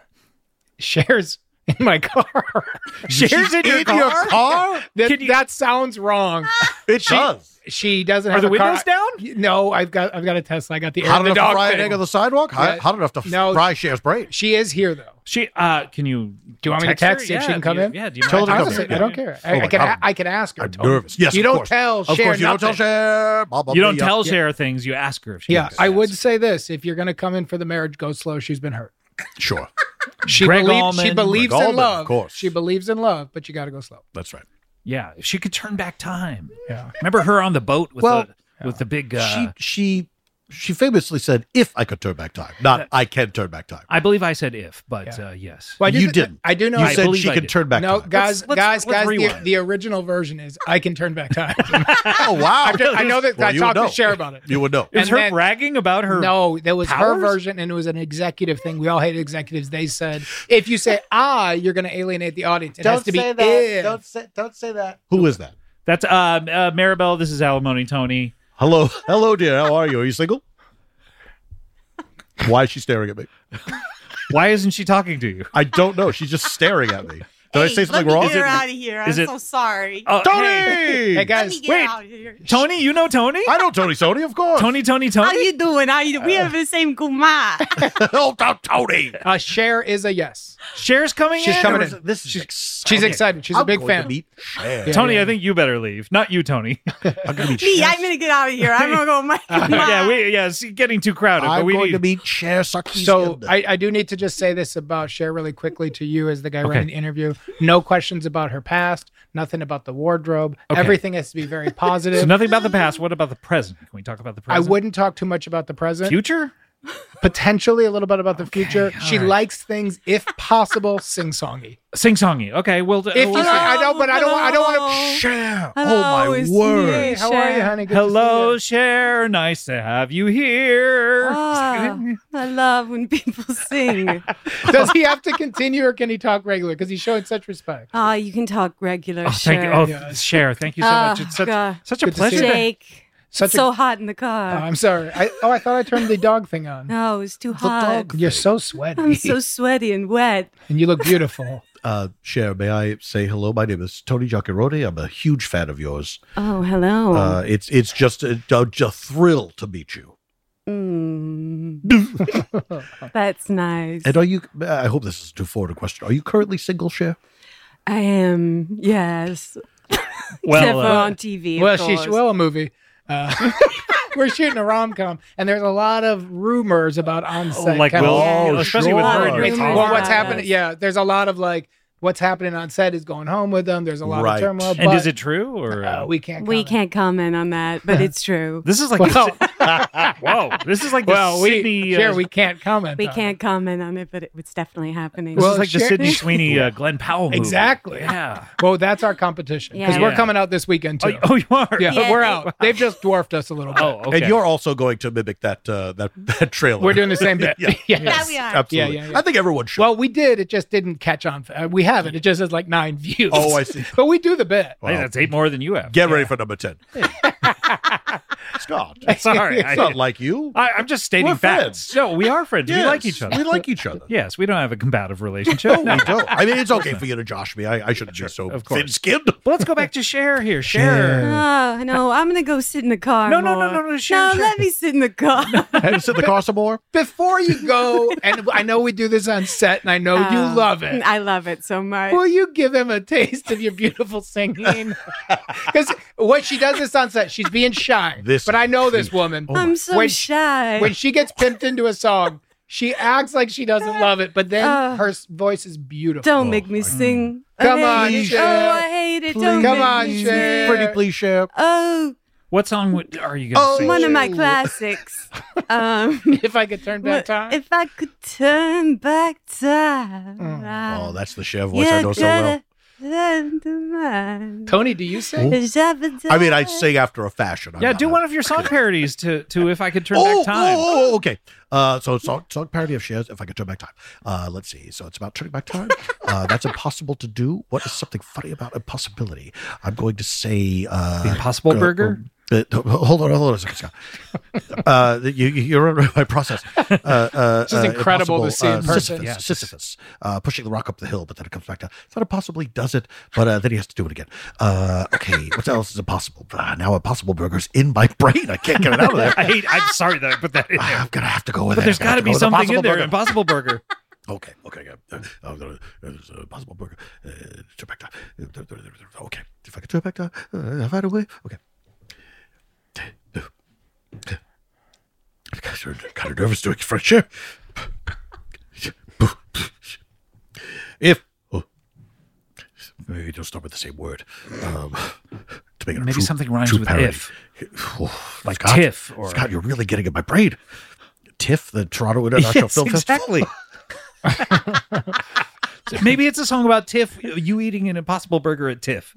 Cher's in my car. Cher's in your in car. your car? that, Can you- that sounds wrong. It does. She doesn't Are have the a car. windows down? No, I've got I've got a Tesla. I got the air Hot the enough to dog fry an thing. egg on the sidewalk? Hot, Yeah. hot enough to No. fry Cher's brain? She is here though. She, uh, can you? Do you want me to text her? text see if she Yeah, can come do you- in? Yeah, do you Tell mind her to come Honestly, here. I don't care. Oh I, my I can God. I can ask her. I'm totally. nervous. Yes, you of don't course. tell Of Cher course, you don't tell nothing. Cher. Blah, blah, You blah, don't yeah. tell Cher things. You ask her if she. Yeah, can I come. would say this: if you're going to come in for the marriage, go slow. She's been hurt. Sure. She Greg believes she Allman. believes Greg in Allman, love. of course. She believes in love, but you got to go slow. That's right. Yeah, if she could turn back time. Yeah. Remember her on the boat with Well, the with the big. Uh, she she she famously said, "If I could turn back time," not "I can turn back time." I believe I said if, but Yeah. uh, yes. Well, I do You th- didn't. I do know. You I said believe she I could did. turn back no, time. guys, let's- guys, let's guys. The, rewind. the original version is I can turn back time. Oh wow! I'm just- I know that Well, I you talked would to know. Cher about it. You would know. Is and her then- bragging about her? No, that was her powers? version, and it was an executive thing. We all hate executives. They said if you say I, you're going to alienate the audience. It has to be if. say don't say that. Who is that? That's uh, uh, Maribel. This is Alimony Tony. Hello, hello, dear. How are you? Are you single? Why is she staring at me? Why isn't she talking to you? I don't know. She's just staring at me. Did I Hey, say something let me wrong? Get her it- out of here. I'm is it- so sorry. Oh, Tony! hey. Hey let guys, me get wait. out of here. Tony, you know Tony? I know Tony Sony, of course. Tony, Tony, How Tony. you doing? How you? We have the same kuma. oh, Tony. uh, Cher is a yes. Cher's coming She's in. coming Or- in. This is She's exciting. excited. She's a I'm big going fan. To meet Cher. Yeah. Tony, I think you better leave. Not you, Tony. I'm going to meet Me, Cher. I'm gonna get out of here. I'm gonna go with my kuma. yeah, we yeah, it's getting too crowded. I'm but we going need, to meet Cher Sarkeesian. So I, I do need to just say this about Cher really quickly to you as the guy Okay. running the interview. No questions about her past. Nothing about the wardrobe. Okay. Everything has to be very positive. So nothing about the past. What about the present? Can we talk about the I present? wouldn't talk too much about the present. Future? Potentially a little bit about the future. all She right. likes things, if possible, sing-songy. Sing-songy. Okay, well, If you, we'll- I don't, but I don't, I don't want Hello. to. Cher. Hello, Oh my it's word. me. How are you, honey? Good to see hello, you. Cher. Nice to have you here. Ah, I love when people sing. Does he have to continue or can he talk regular? Because he's showing such respect. Ah, you can talk regular. Oh, thank you. sure. Oh, Yeah. Cher, thank you so Oh, much. It's such, God. such a Good to see pleasure. you. to- Jake. Such It's a- so hot in the Oh, car. I'm sorry. I, oh, I thought I turned the dog thing on. no, it's too hot. You're so sweaty. I'm so sweaty and wet. and you look beautiful. Uh, Cher, may I say hello? My name is Tony Giaccherone. I'm a huge fan of yours. Oh, hello. Uh, it's it's just a, a, a thrill to meet you. Mm. That's nice. And are you? I hope this is too forward a question. Are you currently single, Cher? I am, yes. Well, Except for uh, on T V. well, of she's course. well a movie. Uh, we're shooting a rom com, and there's a lot of rumors about on set. like chemistry. Will, Oh, especially with her and your sure. tolerance. Well, what's Yeah. happening? Yeah, there's a lot of like what's happening on set is going home with them. There's a lot Right. of turmoil. And but, is it true or? Uh, Uh, we can't. We comment. can't comment on that, but it's true. this is like Well, whoa! This is like the well, we Sydney. sure uh, we can't comment. We on can't comment on it, but it, it's definitely happening. This Well, is like the Cher- Sydney Sweeney, uh, Glenn Powell movie. Exactly. Yeah. it. Well, that's our competition because Yeah. we're Yeah. coming out this weekend Oh, too. oh, you are. yeah, but Yeah, we're they- out. They've just dwarfed us a little bit. Oh, okay. And you're also going to mimic that uh, that that trailer. We're doing the same bit. Yeah. Yes. Yeah, we are. Absolutely. Yeah, yeah, yeah. I think everyone should. Well, we did. It just didn't catch on. Uh, we have it. It just has like nine views. Oh, I see. But we do the bit. Hey, that's eight more than you have. Get ready for number ten. Scott, Sorry, it's I, not like you. I, I'm just stating We're facts. friends. No, we are friends. We Yes, like each other. We like each other. Yes, we don't have a combative relationship. No, we don't. I mean, it's okay for you to josh me. I, I shouldn't be so of course. thin-skinned. But let's go back to Cher here. Cher. Oh, no, I'm going to go sit in the car. No, no, more. no, no, no, Cher, No, Cher. let me sit in the car. Have you sit in the car some more? Before you go, and I know we do this on set, and I know you Uh, love it. I love it so much. Will you give him a taste of your beautiful singing? Because what she does this on set, she's being shy. This but I know this treat. woman. Oh I'm so when she- shy. When she gets pimped into a song, she acts like she doesn't love it, but then Uh, her s- voice is beautiful. Don't make me sing. I Come hate on, it. Cher. Oh, I hate it. Don't Come make on, me Cher. sing. Pretty please, Cher. Oh, What song would, are you going to Oh, sing? one of my Cher. classics. Um, If I could turn back what- time. if I could turn back time. Oh, that's the Cher voice I know so well. well. Tony, do you sing? I mean, I sing after a fashion. I'm Yeah, not do a- one of your song parodies to, to If I Could Turn Oh, Back Time. oh, oh, okay. Uh, so song, song parody of Cher's If I Could Turn Back Time. Uh, let's see. So it's about turning back time. Uh, that's impossible to do. What is something funny about impossibility? I'm going to say uh, The Impossible uh, Burger? uh, hold on, hold on a second, Scott. Uh, you, you- you're on my process. Uh, uh, This is incredible to see in uh, person. Sisyphus, Yeah. Sisyphus uh, pushing the rock up the hill, but then it comes back down. It's not impossible. He does it, but uh, then he has to do it again. Uh, okay, what else is impossible? Uh, now Impossible Burger's in my brain. I can't get it out of there. I hate, I'm sorry that I put that in there. I'm gonna have to go with But it. there's I'm gonna got to have be go with something in Impossible there. Burger. Impossible Burger. Okay, okay, yeah. Uh, I'm gonna, uh, there's a Impossible Burger. Uh, turn back time. Uh, Okay, if I could turn back time, uh, find a way. Okay. I'm kind of nervous doing French here. If oh, maybe don't start with the same word. Um, to make it a Maybe true- something rhymes true with parody. if. Oh, Like Scott, TIFF or- Scott, you're really getting in my brain. TIFF, the Toronto International Yes, Film Festival. exactly. So maybe it's a song about Tiff, you eating an Impossible Burger at Tiff.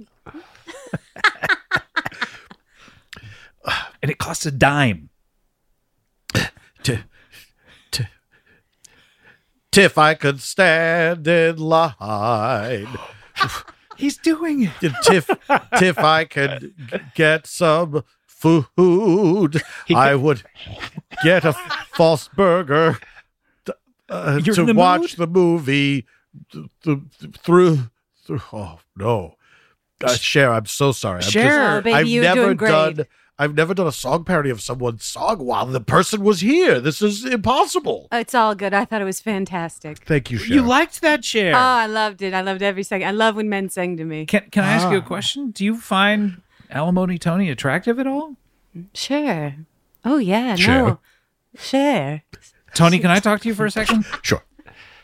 And it costs a dime. T- t- Tiff, I could stand in line. He's doing it. Tiff, Tiff, I could g- get some food. I would get a false burger t- uh, You're in to the watch mood? the movie th- th- through. through oh no, uh, Cher, I'm so sorry. I'm Cher. Oh, baby, I've you're never doing great. done. I've never done a song parody of someone's song while the person was here. This is impossible. It's all good. I thought it was fantastic. Thank you, Cher. You liked that chair. Oh, I loved it. I loved every second. I love when men sang to me. can can I ask you a Ah. question? Do you find Alimony Tony attractive at all? Sure. Oh, yeah. Sure. No. Sure. Tony, can I talk to you for a second? Sure.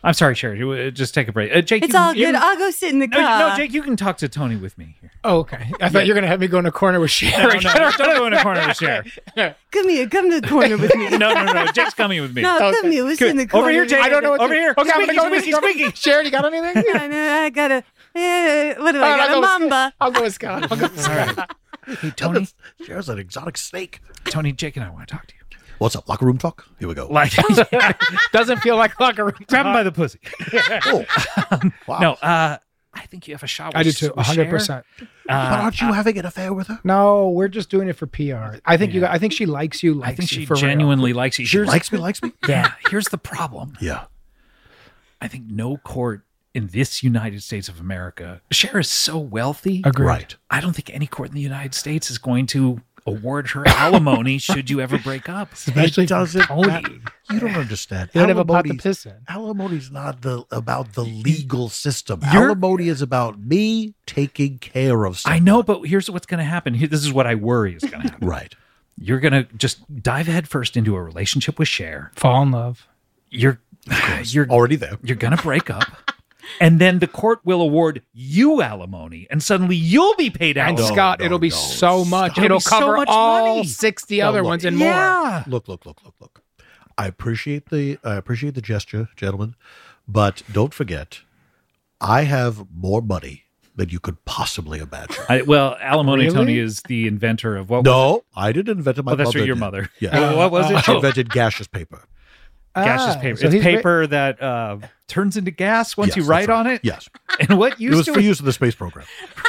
I'm sorry, Sherry. you- uh, Just take a break. Uh, Jake, It's you, all you good. can- I'll go sit in the No, car. no, Jake, you can talk to Tony with me here. Oh, okay. I thought you were going to have me go in a corner with No, Sherry. no, no, don't go in a corner with Sherry. Come here. Come to the corner with me. No, no, no. Jake's coming with me. No, Okay. come here. We'll sit in the Over corner. here, Jake. I don't know what Over to- here. Okay, I'm Squeaky, gonna go with squeaky, squeaky. Sherry, you got anything? I know. I got a. Uh, what do All I right, got? I'll A go with- mamba. I'll go with Scott. I'll go with Scott. Hey, Tony. There's an exotic snake. Tony, Jake, and I want to talk to you. What's up? Locker room talk? Here we go. Like, Doesn't feel like locker room. grab him by the pussy. Oh. Wow. No, uh, I think you have a shot with I do too, with one hundred Cher. percent. But Uh, aren't you having an affair with her? No, we're just doing it for P R. I think you. Yeah. got- I think she likes you. Likes I think you she for real. genuinely likes you. She Here's, likes me, likes me? yeah, here's the problem. Yeah. I think no court in this United States of America, Cher is so wealthy. Agreed. Right. I don't think any court in the United States is going to award her alimony should you ever break up. Especially It doesn't Tony. matter. You don't understand. You don't have a pot to Alimony's- piss in. Alimony's not the about the legal system. You're- Alimony is about me taking care of I someone. know, but here's what's going to happen. Here, this is what I worry is going to happen. Right. You're going to just dive headfirst into a relationship with Cher. Fall in love. You're you're Already there. you're going to break up. And then the court will award you alimony, and suddenly you'll be paid And alimony. Scott, no, it'll be no. so much. It'll It'll be so cover much all money. sixty No, other look, ones and more. Yeah. Look, look, look, look, look. I appreciate the I appreciate the gesture, gentlemen, but don't forget, I have more money than you could possibly imagine. I, well, alimony Really? Tony is the inventor of what? was No, I didn't invent it. My Oh, that's mother right, your did. mother. Yeah. Well, what was it? She invented gaseous paper. Gaseous Ah, paper. so it's he's ve- paper that uh, turns into gas once Yes, you that's write right. on it. Yes. And what It used was to for use in the space program.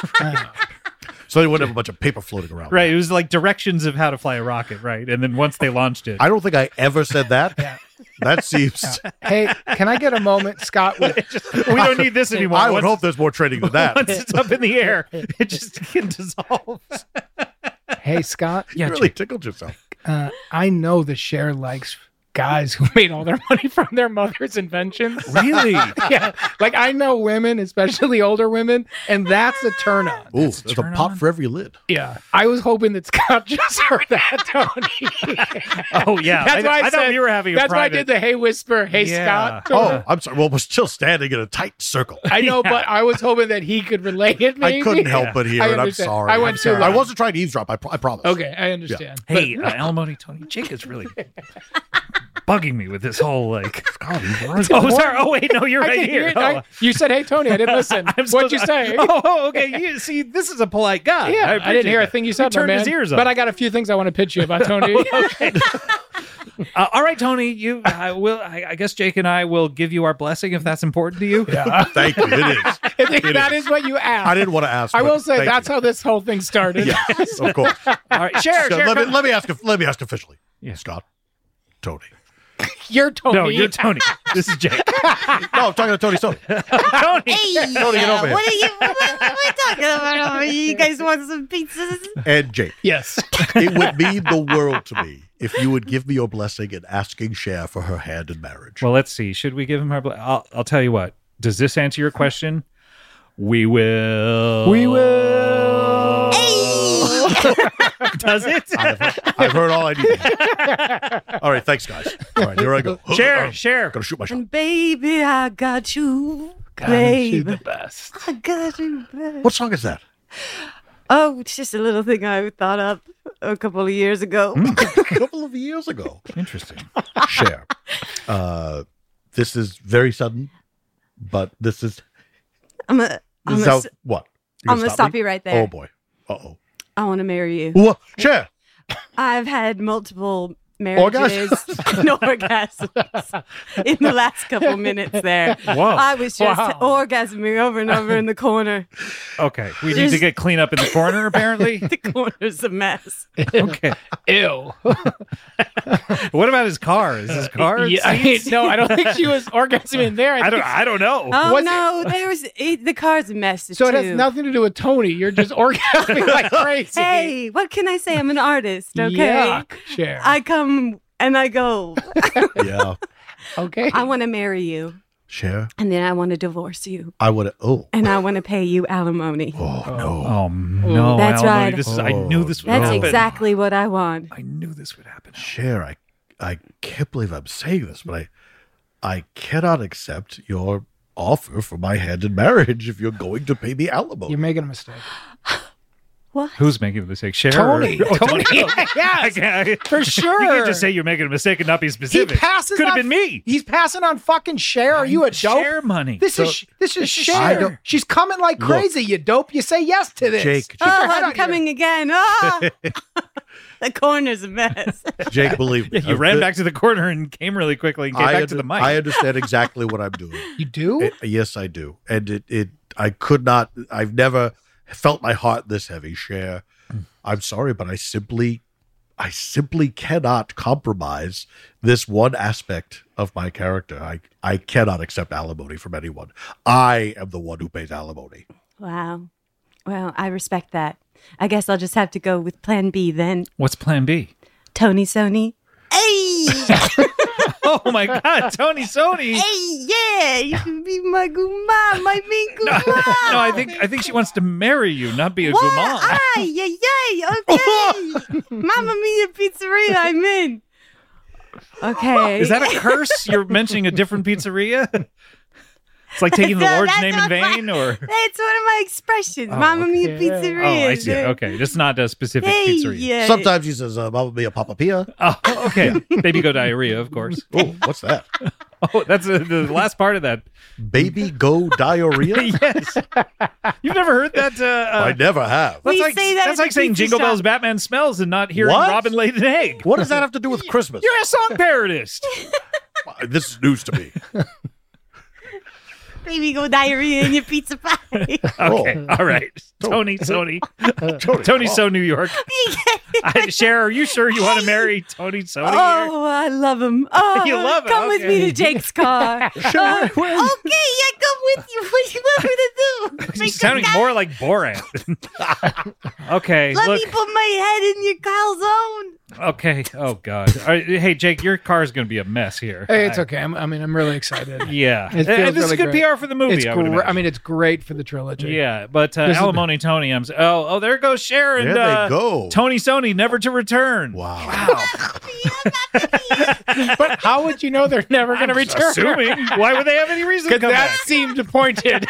So they wouldn't have a bunch of paper floating around. right? It was like directions of how to fly a rocket, right? And then once they launched it, I don't think I ever said that. That seems. Hey, can I get a moment, Scott? With we don't need this anymore. I would once, hope there's more training than that. once it's up in the air, it just can dissolve. hey, Scott. Yeah, You really Jake. tickled yourself. Uh, I know that Cher likes guys who made all their money from their mother's inventions. Really? Yeah, like I know women, especially older women, and that's a turn on. Ooh, That's a there's a turn pot on. for every lid. Yeah, I was hoping that Scott just heard that, Tony. Oh yeah. That's I, why I, I thought said, we were having a That's why I private. did the hey whisper, hey Yeah. Scott. Oh, I'm sorry. Well, we're still standing in a tight circle. I know, Yeah. but I was hoping that he could relate it. Maybe. I couldn't help Yeah. but hear I it. I'm understand. sorry. I went I'm too sorry. long. I wasn't trying to eavesdrop. I, pro- I promise. Okay, I understand. Hey, uh, alimony Tony. Jake is really bugging me with this whole like. God, he's right. Oh, sorry. Oh, wait. No, you're I right can hear here. it. Oh, I- you said, "Hey, Tony." I didn't listen. I'm What'd you supposed- say? Oh, oh, okay. You see, this is a polite guy. Yeah, I, appreciate didn't hear a that. thing you He said, my turned man. his ears up. But I got a few things I want to pitch you about Tony. Okay. Uh, all right, Tony. You, I will. I, I guess Jake and I will give you our blessing if that's important to you. Yeah. Thank you. It is. I think It that is. is what you asked. I didn't want to ask. I but will say thank that's you. how this whole thing started. Yes, of course. All right, share, So share. let me come- let me ask. Let me ask officially. Yeah. Scott, Tony. You're Tony. No, you're Tony. This is Jake. No, I'm talking to Tony Stone. Tony. Hey, Tony, get over here. what are you? What, what are we talking about? over here? You guys want some pizzas? And Jake. Yes. It would mean the world to me if you would give me your blessing in asking Cher for her hand in marriage. Well, let's see. Should we give him our? Bl- I'll, I'll tell you what. Does this answer your question? We will. We will. Does it? I've, I've heard all I need. All right, thanks, guys. All right, here I go. Share, I'm share. gonna shoot my shot. And baby, I got you. God, she's baby, the best. I got you. Baby. What song is that? Oh, it's just a little thing I thought up a couple of years ago. A couple of years ago. Interesting. Cher. Uh, this is very sudden, but this is I'm a. this I'm is a how, s- what? I'm gonna stop me? you right there. Oh boy. Uh oh. I want to marry you. What? Cher. I've had multiple marriages and orgasms in the last couple minutes there. Whoa. I was just Wow. orgasming over and over in the corner. Okay. We need There's- to get clean up in the corner, apparently. The corner's a mess. Okay. Ew. What about his car? Is his car? Yeah, I mean, no, I don't think she was orgasming in there. I don't. think- I don't know. Oh Was it- no, there was it, the car's a mess So it too. has nothing to do with Tony. You're just orgasming like crazy. Hey, what can I say? I'm an artist. Okay, Yuck, Cher. I come and I go. Yeah. okay. I want to marry you, Cher. and then I want to divorce you, I would. Oh. and I want to pay you alimony. Oh no. Oh no! That's alimony. right. This is. I knew this would That's happen. exactly what I want. I knew this would happen. Cher, I, I can't believe I'm saying this, but I, I cannot accept your offer for my hand in marriage if you're going to pay me alimony. You're making a mistake. What? Who's making a mistake? Cher? Tony. Or, oh, Tony. I Yes, can't- for sure. You can't just say you're making a mistake and not be he specific. passes Could have on- been me. He's passing on fucking Cher. Are you a dope? Share money. This So- is this is This is Cher. I don't- She's coming like Look. crazy. You dope. You say yes to this. Jake, Jake, Oh, your head I'm out here. coming again. Ah! The corner's a mess. Jake, believe me. Yeah, you I've ran been- back to the corner and came really quickly and came I back under- to the mic. I understand exactly what I'm doing. You do? It- yes, I do. And it, it, I could not, I've never felt my heart this heavy, Cher. I'm sorry, but I simply, I simply cannot compromise this one aspect of my character. I, I cannot accept alimony from anyone. I am the one who pays alimony. Wow. Well, I respect that. I guess I'll just have to go with plan B then. What's plan B? Tony Sony. Hey! Oh my God, Tony Sony. Hey, yeah! You can be my guma, my main guma. No, I think I think she wants to marry you, not be a What? gourmand. Ay, yay, yay, okay. Mamma Mia Pizzeria, I'm in. Okay. Is that a curse? You're mentioning a different pizzeria? It's like taking the No, Lord's that's name in not my- vain, or That's one of my expressions. Oh, Mamma Mia okay. Pizzeria. oh, I see. Okay, just not a specific Hey, pizzeria. yeah. Sometimes he says, uh, Mama Mia Papa Pia. Oh, okay. Baby go diarrhea, of course. Oh, what's that? Oh, that's uh, the last part of that. Baby go diarrhea? Yes. You've never heard that? Uh, uh, I never have. that's We like, say that that's at like the saying pizza Jingle shop. Bells Batman smells and not hearing What? Robin laid an egg. What does that have to do with Christmas? You're a song parodist. This is news to me. Baby go diarrhea in your pizza pie. Okay, Oh. all right. Tony, Sony. Tony, Tony oh. So New York. I, Cher, are you sure you want to marry Tony Sony here? Oh, I love him. Oh, You love him, come with me okay. to Jake's car. Sure, Uh, when- okay, yeah, come with you. What do you want me to do? Make He's sounding the guy- more like Borat. Okay, Let look. me put my head in your calzone. Okay. Oh God. All right, hey, Jake, your car is going to be a mess here. Hey, it's I- okay. I'm, I mean, I'm really excited. Yeah. It feels and this really is good great. P R for the movie. It's I, would gr- I imagine. mean, it's great for the trilogy. Yeah, but uh, This is- alimony Tony. I'm. s- Oh, oh, there goes Cher and There they uh, go. Tony Sony, never to return. Wow. But how would you know they're never going to return? Assuming. Why would they have any reason to Because come that back? seemed pointed.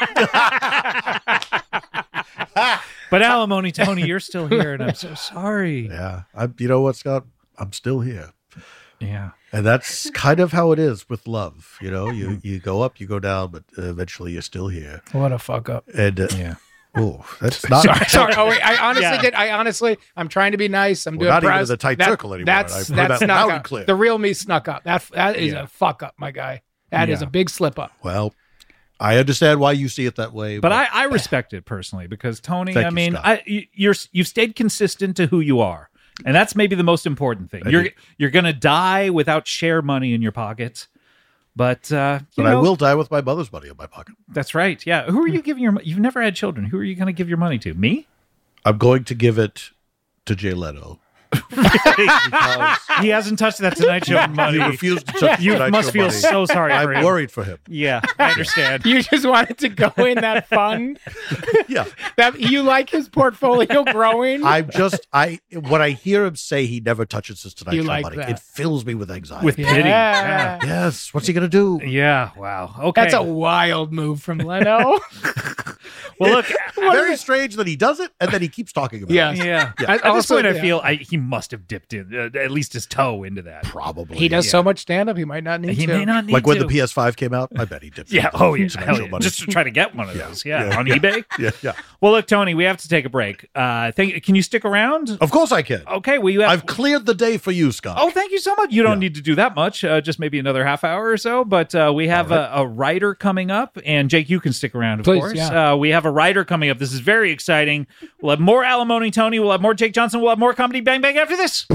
But alimony Tony, you're still here, and I'm so sorry. Yeah. I'm, you know what, Scott? I'm still here. Yeah. And that's kind of how it is with love. You know, you, you go up, you go down, but eventually you're still here. What a fuck up. And, uh, Yeah. oh, that's not. Sorry, sorry. Oh wait, I honestly Yeah. did. I honestly, I'm trying to be nice. I'm We're doing not even press. in the tight That- circle anymore. That's I heard that's that snuck loud up. and clear. The real me snuck up. That that is Yeah. a fuck up, my guy. That is Yeah. a big slip up. Well, I understand why you see it that way. But I, I respect it personally because Tony, Thank I you, mean, Scott. I, you- you're you've stayed consistent to who you are, and that's maybe the most important thing. I You're did. you're gonna die without share money in your pockets, but uh, you But I know, will die with my mother's money in my pocket. That's right. Yeah. Who are you giving your? mo- You've never had children. Who are you going to give your money to? Me? I'm going to give it to Jay Leno. Because He hasn't touched that Tonight Show money. he refused to touch You Tonight must Show feel money. so sorry for I'm him. worried for him. Yeah, I understand. You just wanted to go in that fund. Yeah. That you like his portfolio growing. I'm just I when I hear him say he never touches his Tonight You Show like money, that. it fills me with anxiety. With pity. Yeah. yes, what's he gonna do? Yeah. Wow. Okay. That's a wild move from Leno. well. Look. Very strange that he does it and then he keeps talking about Yeah. it. Yeah. I- At this also, point, I yeah. feel I, he must have dipped in uh, at least his toe into that. Probably. He does Yeah. so much stand up, he might not need He to. may not need like when to. the P S five came out, I bet he did. Yeah. Oh yeah. Tonight Hell Show yeah. money. Just to try to get one of Yeah. those. Yeah. Yeah. On Yeah. eBay. yeah, yeah. Well, look, Tony, we have to take a break. Uh, think, can you stick around? Of course I can. Okay. Well, you have. I've cleared the day for you, Scott. Oh, thank you so much. You don't Yeah. need to do that much, uh, just maybe another half hour or so. But uh, we have a, a writer coming up, and Jake, you can stick around, of Please, course. yeah. Uh, we have a writer coming up. This is very exciting. We'll have more Alimony Tony. We'll have more Jake Johnson. We'll have more Comedy Bang Bang after this.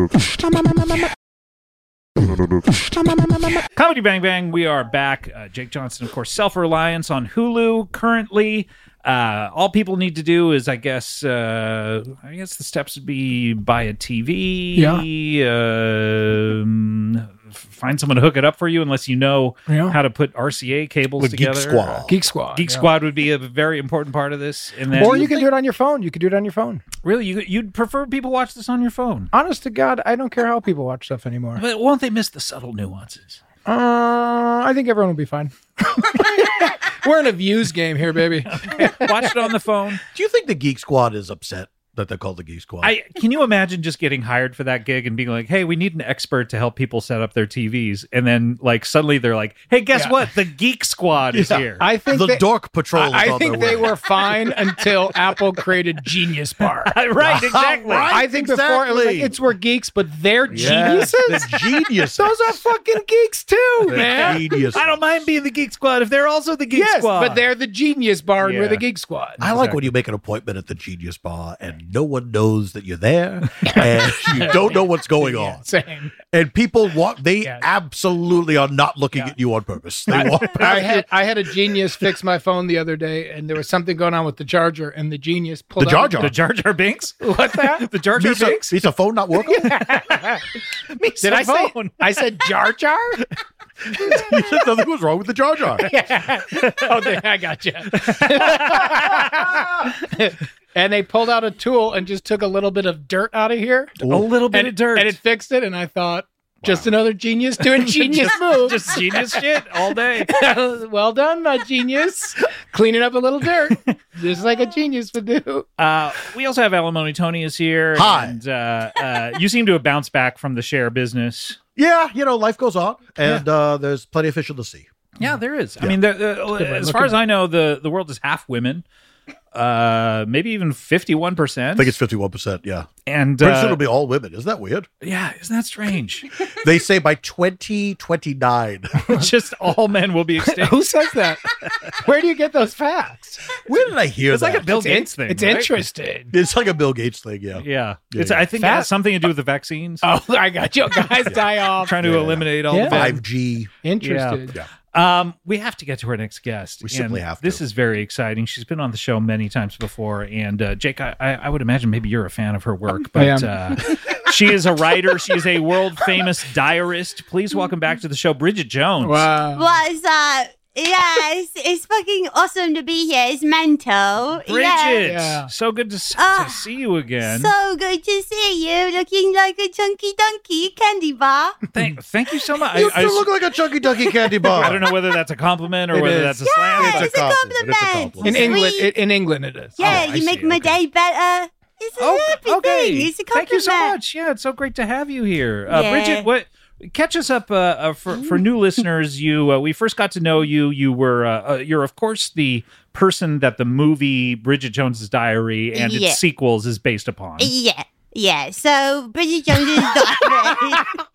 Comedy Bang Bang, we are back. Uh, Jake Johnson, of course, Self-Reliance on Hulu currently. Uh, all people need to do is, I guess, uh, I guess the steps would be buy a T V, um, find someone to hook it up for you, unless you know Yeah. how to put R C A cables With Geek together. Squad. Geek Squad. Geek yeah. Squad would be a very important part of this. And then, Or you can do it on your phone. You could do it on your phone. really, you, you'd prefer people watch this on your phone, Honest to God, I don't care how people watch stuff anymore. but won't they miss the subtle nuances? Uh, I think everyone will be fine. We're in a views game here, baby. Watch it on the phone. Do you think the Geek Squad is upset that they're called the Geek Squad? I can you imagine just getting hired for that gig and being like, "Hey, we need an expert to help people set up their T Vs," and then like suddenly they're like, "Hey, guess Yeah. what? The Geek Squad is Yeah. here." I think the they, Dork Patrol is I on think their they way. were fine until Apple created Genius Bar. right, exactly. Right. I think before it was like, exactly. it's we're geeks, but they're Yes, geniuses. the geniuses. Those are fucking geeks too, The man. geniuses. I don't mind being the Geek Squad if they're also the Geek Yes, Squad. but they're the Genius Bar and Yeah. we're the Geek Squad. I like when you make an appointment at the Genius Bar and no one knows that you're there and you don't know what's going on. Same. And people walk, they Yeah. absolutely are not looking Yeah. at you on purpose. They walk I past you. had I had a genius fix my phone the other day, and there was something going on with the charger, and the genius pulled The Jar out Jar. the Jar Jar Binks. What's that? The Jar Jar Misa, Binks. Misa phone not working? Did I say? I said Jar Jar. You said nothing was wrong with the Jar Jar. Oh, there, I got you. And they pulled out a tool and just took a little bit of dirt out of here, A little bit and, of dirt. and it fixed it. And I thought, just another genius doing genius move. Just genius shit all day. Well done, my genius. Cleaning up a little dirt, just like a genius would do. Uh, we also have Alimony Tony is here. Hi. And uh, uh, you seem to have bounced back from the share business. Yeah, you know, life goes on and uh, there's plenty of fish to see. Yeah, there is. I mean, the, uh, as far as I know, the, the world is half women. Uh, maybe even fifty-one percent. I think it's fifty-one percent, yeah. And Pretty soon uh, it'll be all women. Isn't that weird? yeah, isn't that strange? They say by twenty twenty-nine. Just all men will be extinct. Who says that? Where do you get those facts? Where did I hear It's that? like a Bill It's, Gates in- thing. it's right? interesting. It's like a Bill Gates thing, yeah. Yeah, Yeah, it's. yeah. I think it Fat- has something to do with the vaccines. Oh, I got you. Guys, die off. Trying to Yeah. eliminate all Yeah. the men. five G. Interested. Yeah. Um, we have to get to our next guest. We simply and have to. This is very exciting. She's been on the show many times before, and uh, Jake, I, I I would imagine maybe you're a fan of her work, but I am. Uh, she is a writer. She is a world famous diarist. Please welcome back to the show, Bridget Jones. Wow. What's up? Yeah, it's, it's fucking awesome to be here. It's mental. Bridget, Yeah. Yeah. so good to, s- Ah, to see you again. So good to see you, looking like a chunky donkey candy bar. thank, thank you so much. You I, I, do look like a Chunky Ducky candy bar. I don't know whether that's a compliment or It whether is. that's a Yeah, slam. It's a it's a compliment. It's a compliment. compliment. In England, Sweet. it, in England, it is. Yeah, Oh, I you make see, my okay. day better. It's a Oh, happy okay. thing. It's a compliment. Thank you so much. Yeah, it's so great to have you here, uh, Yeah. Bridget. What catch us up uh, uh, for for new listeners? You uh, we first got to know you. You were uh, uh, you're of course the person that the movie Bridget Jones's Diary and Yeah. its sequels is based upon. Yeah. Yeah, so Bridget Jones's Diary.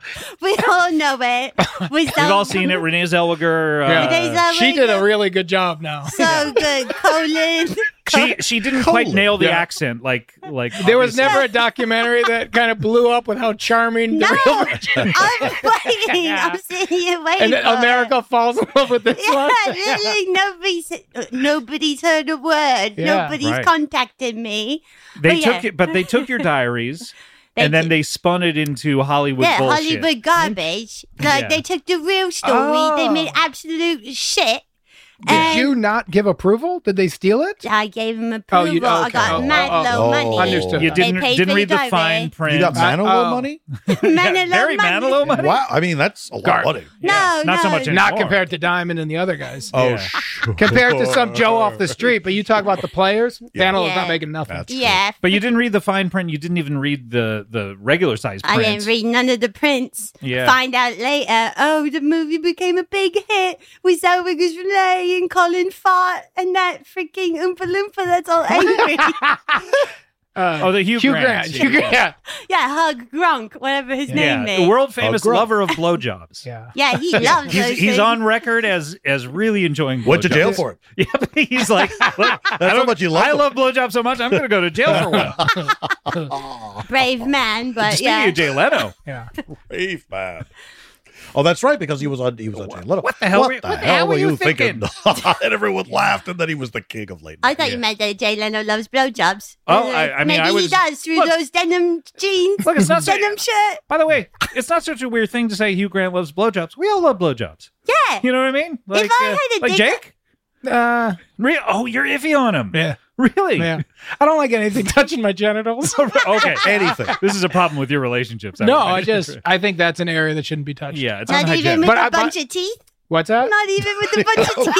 We all know it. We We've all seen it. Renee Zellweger. Yeah. Uh, Renee Zellweger. She did a really good job now. So good. Colin. she she didn't quite Colin. nail the Yeah. accent like like There was obviously. never a documentary that kind of blew up with how charming the No, real Bridget I'm waiting. I'm sitting here waiting. and then for America it. falls in love with this Yeah, one. literally nobody's nobody's heard a word. Yeah. Nobody's Right. contacted me. They But took yeah. it, but they took your diaries. They and then did- they spun it into Hollywood Yeah, bullshit. Hollywood garbage. Like Yeah. they took the real story, Oh. they made absolute shit. Did and you not give approval? Did they steal it? I gave them Oh, approval. you- I okay. got Oh, mad oh, low oh. money. Understood. You They didn't paid didn't for read the diary. fine print. You got Manilow oh. money? Manilow Very money. Manilow money. Wow. I mean, that's a lot Gar- of money. Yeah, No, not so no. much Not anymore. compared to Diamond and the other guys. Oh, Yeah. sure. Compared to some Joe off the street, but you talk about the players, Yeah. Panel is Yeah. not making nothing. That's true. Yeah. But you didn't read the fine print. You didn't even read the the regular size I print. didn't read none of the prints. Yeah. Find out later, oh, the movie became a big hit with Zellweger's Renee and Colin Farr and that freaking Oompa Loompa that's all angry. Uh, Oh, the Hugh, Hugh Grant. Grant. Hugh Grant. Yeah. yeah, Hug Gronk, whatever his Yeah, name the is. world famous Oh, Gronk. lover of blowjobs. Yeah. Yeah, he loves He's, those he's things. on record as as really enjoying. Went to blowjobs. jail for it. Yeah, but he's like, look, I how don't- much you love I them. love blowjobs so much. I'm going to go to jail for one. Brave man, but Speaking yeah. of Jay Leno, Yeah. Brave man. Oh, that's right, because he was on he was on Jay Leno. what the hell What were- the what the hell hell were were you you thinking? thinking? And everyone laughed, and then he was the king of late I night. thought you meant that Jay Leno loves blowjobs. Oh, I- I mean, Maybe I he was- does through look. those denim jeans, Look, it's not so- denim shirt. by the way, it's not such a weird thing to say Hugh Grant loves blowjobs. We all love blowjobs. Yeah. You know what I mean? Like, I uh, had a like dick- Jake? Uh, Re- oh, you're iffy on him. yeah. Really? Yeah. I don't like anything touching my genitals. Okay. Anything. This is a problem with your relationships. No, would I imagine. just I think that's an area that shouldn't be touched. Yeah, it's Not even unhygienic. with But a I- but- bunch of teeth. What's that? Not even with a bunch of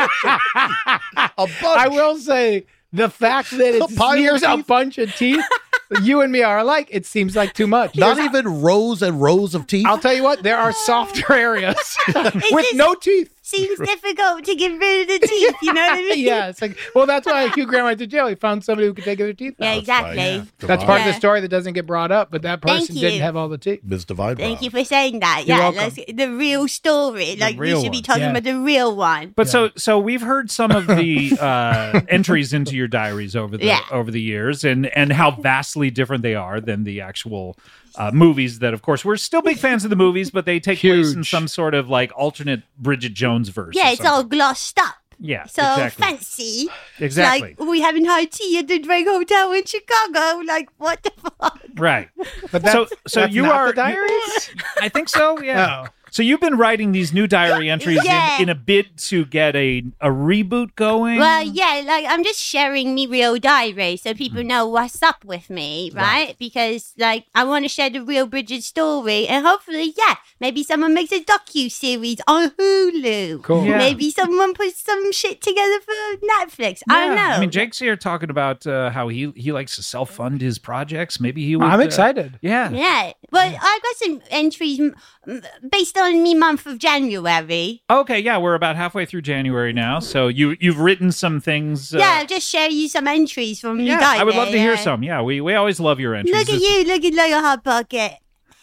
teeth. A bunch. I will say the fact that A it's pile of near a teeth? bunch of teeth, you and me are alike. It seems like too much. Not even rows and rows of teeth. I'll tell you what, there are softer areas with just- no teeth. Seems difficult to get rid of the teeth. You know what I mean? Yeah, it's like, well, that's why Hugh Grant went to jail. He found somebody who could take their teeth Yeah, out. exactly. Yeah. That's part of Yeah. the story that doesn't get brought up, but that Thank person you. didn't have all the teeth. Miz Divine. Thank you for saying that. You're yeah, welcome. let's, the real story. Like we real should be one. talking Yeah. about the real one. But so so we've heard some of the uh, entries into your diaries over the Yeah. over the years, and and how vastly different they are than the actual uh, movies. That of course we're still big fans of the movies, but they take place in Huge. some sort of like alternate Bridget Jones verse. Yeah, or it's all something. glossed up. Yeah, So exactly. fancy. Exactly. Like we having high tea at the Drake Hotel in Chicago. Like what the fuck? Right. But So that's, so that's you not are the diaries? I think so. Yeah. Oh. So you've been writing these new diary entries Yeah. in, in a bid to get a a reboot going. Well, yeah, like I'm just sharing me real diary so people know what's up with me, right? Because like I want to share the real Bridget story, and hopefully, yeah, maybe someone makes a docu series on Hulu. Cool. Yeah. Maybe someone puts some shit together for Netflix. I don't know. I mean, Jake's here talking about uh, how he he likes to self fund his projects. Maybe he would. I'm uh, excited. yeah. Yeah, well, I got some entries m- m- based on me month of January. Okay. Yeah, we're about halfway through January now. So you you've written some things. Uh, yeah, I'll just share you some entries from yeah, your diary. I would love to hear yeah. some. Yeah, we, we always love your entries. Look at It's- you, looking like a hot pocket.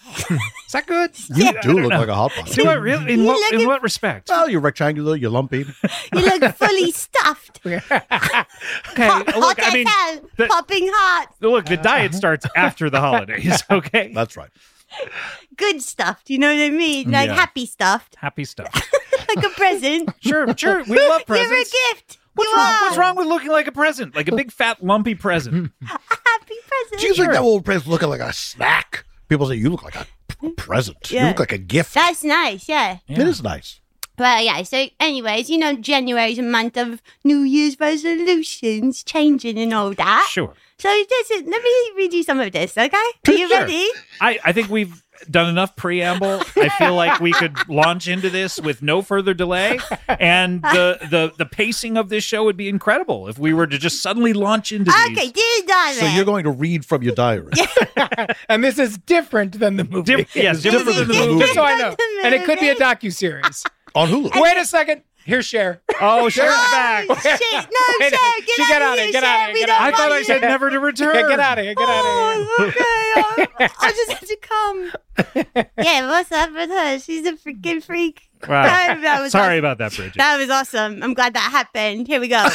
Is that good? You I do don't look know. like a hot pot. Do I really? In You what look in at- what respect? Well, you're rectangular, you're lumpy. You look fully stuffed. Okay. Hot, Look, hot I mean, as hell, the- popping hot, look, the diet starts after the holidays. Okay. That's right. good stuffed. You know what I mean? Like Yeah. happy stuffed, Happy stuff. like a present. Sure, sure. We love You're a presents. gift. What's you wrong? are What's wrong with looking like a present? Like a big fat lumpy present. a happy present. Do you think that old present looking like a snack? People say you look like a p- present. You Yeah. look like a gift. That's nice. Yeah. Yeah. It is nice. Well, yeah. So, anyways, you know, January is a month of New Year's resolutions, changing and all that. Sure. So, this is, let me read you some of this, okay? Are you Sure. ready? I, I think we've done enough preamble. I feel like we could launch into this with no further delay. And the, the, the pacing of this show would be incredible if we were to just suddenly launch into these. Okay, dear darling. So you're going to read from your diary. And this is different than the movie. Diff- yes, different This than is the movie. Just so I know. Different than the And it could be a movie. docu-series. On Hulu. Wait a second. Here's Cher. Oh, Cher's Oh, back. shit. No, Wait, Cher, get she out get of out of here, it, get Cher. out of it, We get don't out I of it. thought I want said you. never to return. Yeah, get out of here. Get out of here. Oh, okay. I, I just have to come. Yeah, what's up with her? She's a freaking freak. Wow. That, that was Sorry awesome. about that, Bridget. That was awesome. I'm glad that happened. Here we go.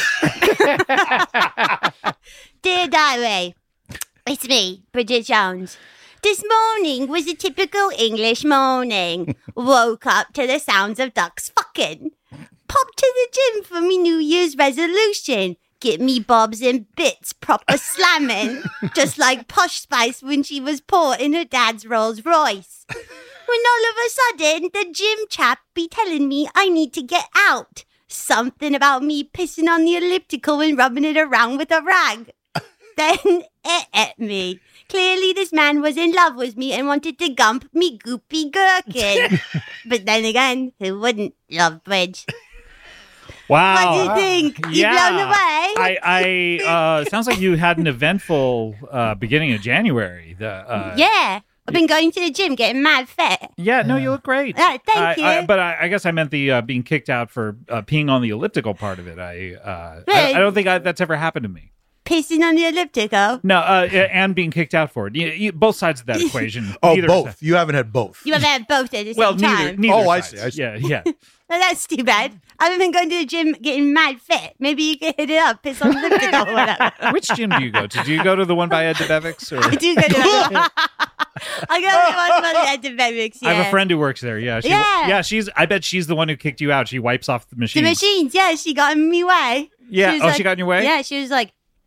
Dear Diary, it's me, Bridget Jones. This morning was a typical English morning. Woke up to the sounds of ducks fucking. Popped to the gym for me New Year's resolution. Get me bobs and bits proper slamming. Just like Posh Spice when she was poor in her dad's Rolls Royce. When all of a sudden, the gym chap be telling me I need to get out. Something about me pissing on the elliptical and rubbing it around with a rag. Then it at me. Clearly, this man was in love with me and wanted to gump me goopy gherkin. But then again, who wouldn't love Bridge? Wow. What do you think? You Yeah. blown away? I, I uh, it sounds like you had an eventful uh, beginning of January. The, uh, Yeah. I've been going to the gym, getting mad fit. Yeah, no, you look great. Uh, thank I- you. I- but I, I guess I meant the uh, being kicked out for uh, peeing on the elliptical part of it. I uh, I, Really? I don't think I, that's ever happened to me. Pissing on the elliptical. No, uh, and being kicked out for it. You, you, both sides of that equation. Oh, Neither both. side. You haven't had both. You have had both at the Well, same neither. time. neither Oh, I sides. see, I see. Yeah, yeah. Well, that's too bad. I've been going to the gym, getting mad fit. Maybe you can hit it up, piss on the elliptical or whatever. Which gym do you go to? Do you go to the one by Ed DeBevick's? Or? I do go to the I go to the one by the academics, yeah. I have a friend who works there. Yeah, she, Yeah. yeah. She's. I bet she's the one who kicked you out. She wipes off the The machine. machines, yeah, she got in me way. Yeah. was Oh, like- she got in your way. Yeah, she was like,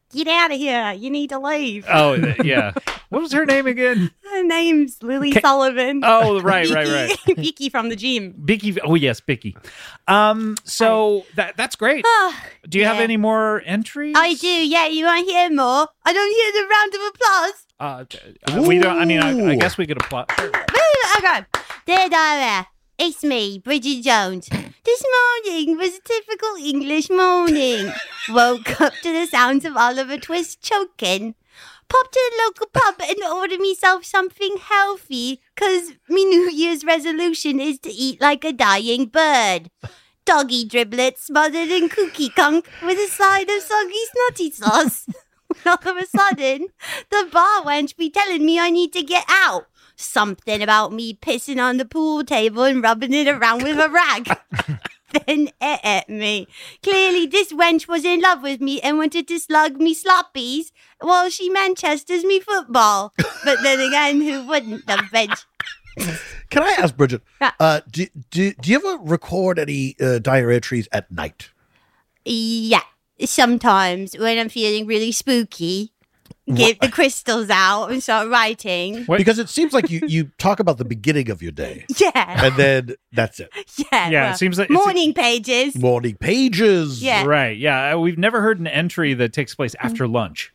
get out of here. You need to leave. Oh, th- yeah. What was her name again? Her name's Lily Ka- Sullivan. Oh, right, right, right. Vicky- Vicky from the gym. Bicky. Oh, yes, Bicky. Um, so that that's great. Do you have Yeah. any more entries? I do, yeah. You want to hear more? I don't hear the round of applause. Uh, t- uh, we don't. I mean, I, I guess we could apply. Woo, okay. Dear Diarrhea, it's me, Bridget Jones. This morning was a typical English morning. Woke up to the sounds of Oliver Twist choking. Popped to the local pub and ordered myself something healthy, because my New Year's resolution is to eat like a dying bird. Doggy driblets smothered in cookie gunk with a side of soggy snotty sauce. All of a sudden, the bar wench be telling me I need to get out. Something about me pissing on the pool table and rubbing it around with a rag. Then it at me. Clearly, this wench was in love with me and wanted to slug me sloppies while she Manchesters me football. But then again, who wouldn't, the bench? Can I ask, Bridget, Yeah. uh, do, do, do you ever record any uh, diarrhea entries at night? Yeah, sometimes when I'm feeling really spooky, get the crystals out and start writing. What- Because it seems like you, you talk about the beginning of your day, Yeah, and then that's it. yeah. Yeah, well, it seems like it's- morning pages. Morning pages. Yeah. Right. Yeah. uh, We've never heard an entry that takes place after lunch.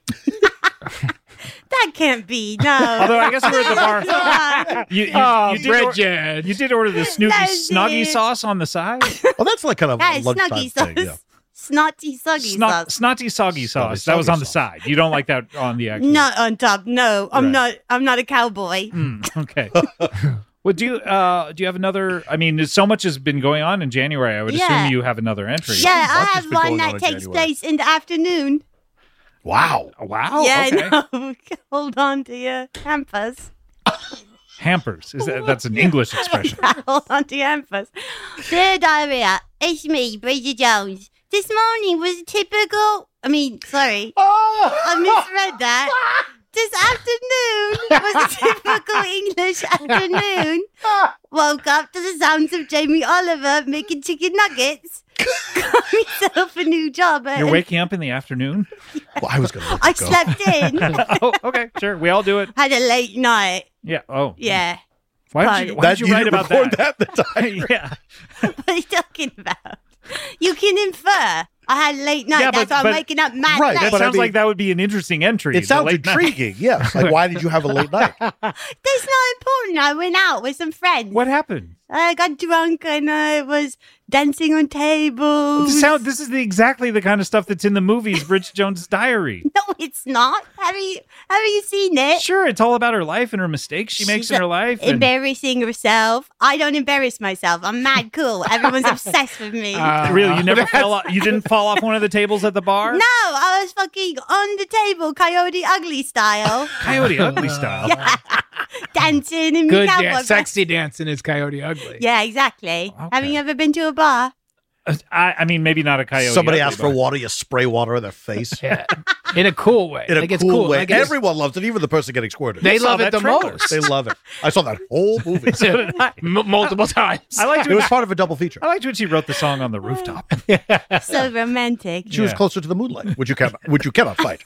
That can't be, no. Although I guess we're at the bar. bar. You, you, Oh, you did or- Bridget. you did order the Snooky That's Snoggy it. sauce on the side. Oh, that's like kind of Yeah, a lunchtime snuggy thing. sauce. Yeah. Snotty soggy Snot, sauce. snotty soggy sauce. That was soggy on the sauce. side. You don't like that on the actual. Not on top, no. I'm Right. not I'm not a cowboy. Mm, okay. Well, do you uh, do you have another? I mean, so much has been going on in January. I would Yeah. assume you have another entry. Yeah, I Much has have been one going that on in takes January. place in the afternoon. Wow. Wow. yeah, okay. I know. Hold on to your hampers. Hampers. Is that that's an English expression? Hold on to your hampers. Dear Diarrhea, it's me, Bridget Jones. This morning was a typical, I mean, sorry, I misread that. This afternoon was a typical English afternoon. Woke up to the sounds of Jamie Oliver making chicken nuggets. Got myself a new job. You're and waking up in the afternoon. Well, I was going to let I you go. slept in. Oh, okay, sure. We all do it. Had a late night. Yeah. Oh, Yeah. Why did you, why That did you write about record that? that? the time. Yeah. What are you talking about? You can infer. I had a late night. Yeah, That's but- why I'm but- waking up mad Right, late. That But I sounds mean- like that would be an interesting entry. It the sounds late night. intriguing. Yes. Like, why did you have a late night? That's not important. I went out with some friends. What happened? I got drunk and I was dancing on tables. This, sound, this is the, exactly the kind of stuff that's in the movies Bridget Jones' Diary. No, it's not. Have you have you seen it? Sure, it's all about her life and her mistakes she makes She's in her life. and- Embarrassing herself. I don't embarrass myself. I'm mad cool. Everyone's obsessed with me. Uh, really, you never fell off, you didn't fall off one of the tables at the bar? no, I was fucking on the table, Coyote Ugly style, Coyote Ugly style. dancing and Good cowboy dance. Sexy dancing is Coyote Ugly. Yeah, exactly. Have you ever been to a bar? Uh, I, I mean, maybe not a Coyote Somebody Ugly, asks for but- water, you spray water in their face. Yeah. In a cool way. In a like cool, it's cool way. Like it's- Everyone loves it, even the person getting squirted. they saw love it that the trailer. most. They love it. I saw that whole movie. So did I. M- multiple times. I liked It when, was part of a double feature. I liked when she wrote the song on the rooftop. So romantic. She was Yeah. closer to the moonlight, which you cannot, which you cannot fight.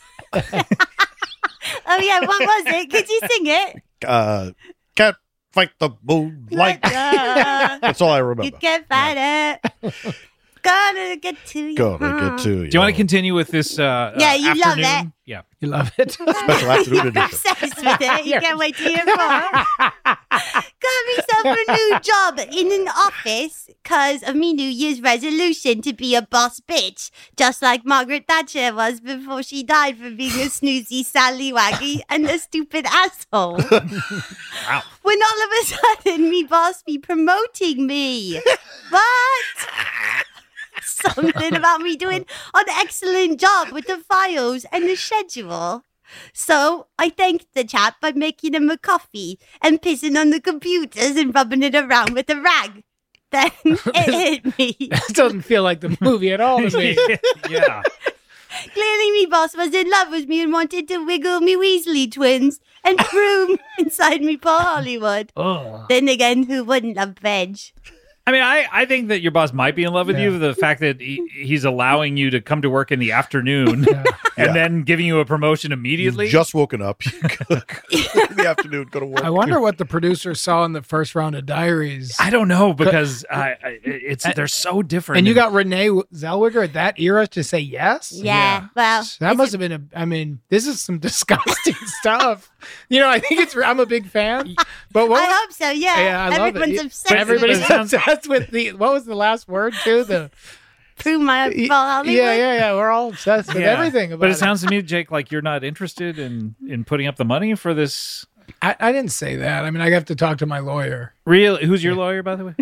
Oh yeah, what was it? Could you sing it? Uh, can't fight the moonlight. Uh, That's all I you remember. can't fight it. Gonna get to you. Gonna get to you. Do you want to continue with this? Uh, Yeah, uh, you love afternoon? it. Yeah. You love it. Special afternoon You're edition. obsessed with it. You can't wait to hear more. Got myself a new job in an office because of me New Year's resolution to be a boss bitch, just like Margaret Thatcher was before she died for being a snoozy sallywaggy and a stupid asshole. Wow. When all of a sudden me boss be promoting me. What? Something about me doing an excellent job with the files and the schedule. So I thanked the chap by making him a coffee and pissing on the computers and rubbing it around with a rag. Then it hit me. That doesn't feel like the movie at all to me. Yeah. Clearly me boss was in love with me and wanted to wiggle me Weasley twins and broom inside me Paul Hollywood. Oh. Then again, who wouldn't love veg? I mean, I, I think that your boss might be in love with Yeah. you. The fact that he, he's allowing you to come to work in the afternoon and Yeah. then giving you a promotion immediately. You've just woken up. You go in the afternoon, go to work. I wonder what the producer saw in the first round of Diaries. I don't know because I, I, it's they're so different. And you got Renee Zellweger at that era to say yes? Yeah. Well, That must have been a, I mean, this is some disgusting stuff. You know, I think it's, I'm a big fan. But what I hope so. Yeah. Yeah, I love it. Everyone's Yeah. obsessed. But everybody's It sounds- obsessed with the, what was the last word too? The, Prove my yeah, Hollywood. yeah, yeah. We're all obsessed with Yeah. everything about But it it. sounds to me, Jake, like you're not interested in in putting up the money for this. I, I didn't say that. I mean, I have to talk to my lawyer. Real? Who's your lawyer, by the way?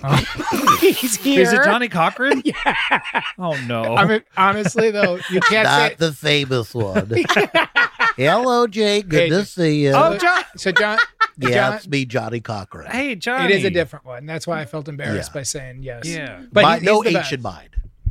He's here. Is it Johnny Cochran? Yeah. Oh no. I mean, honestly, though, you can't say. Not the famous one. Hello, Jake. Good Hey, to see you. oh, John. So, John, yeah, John, it's me, Johnny Cochran. Hey, Johnny. it is a different one. That's why I felt embarrassed Yeah. by saying yes. Yeah. But My- he- no he's the H best. in mind.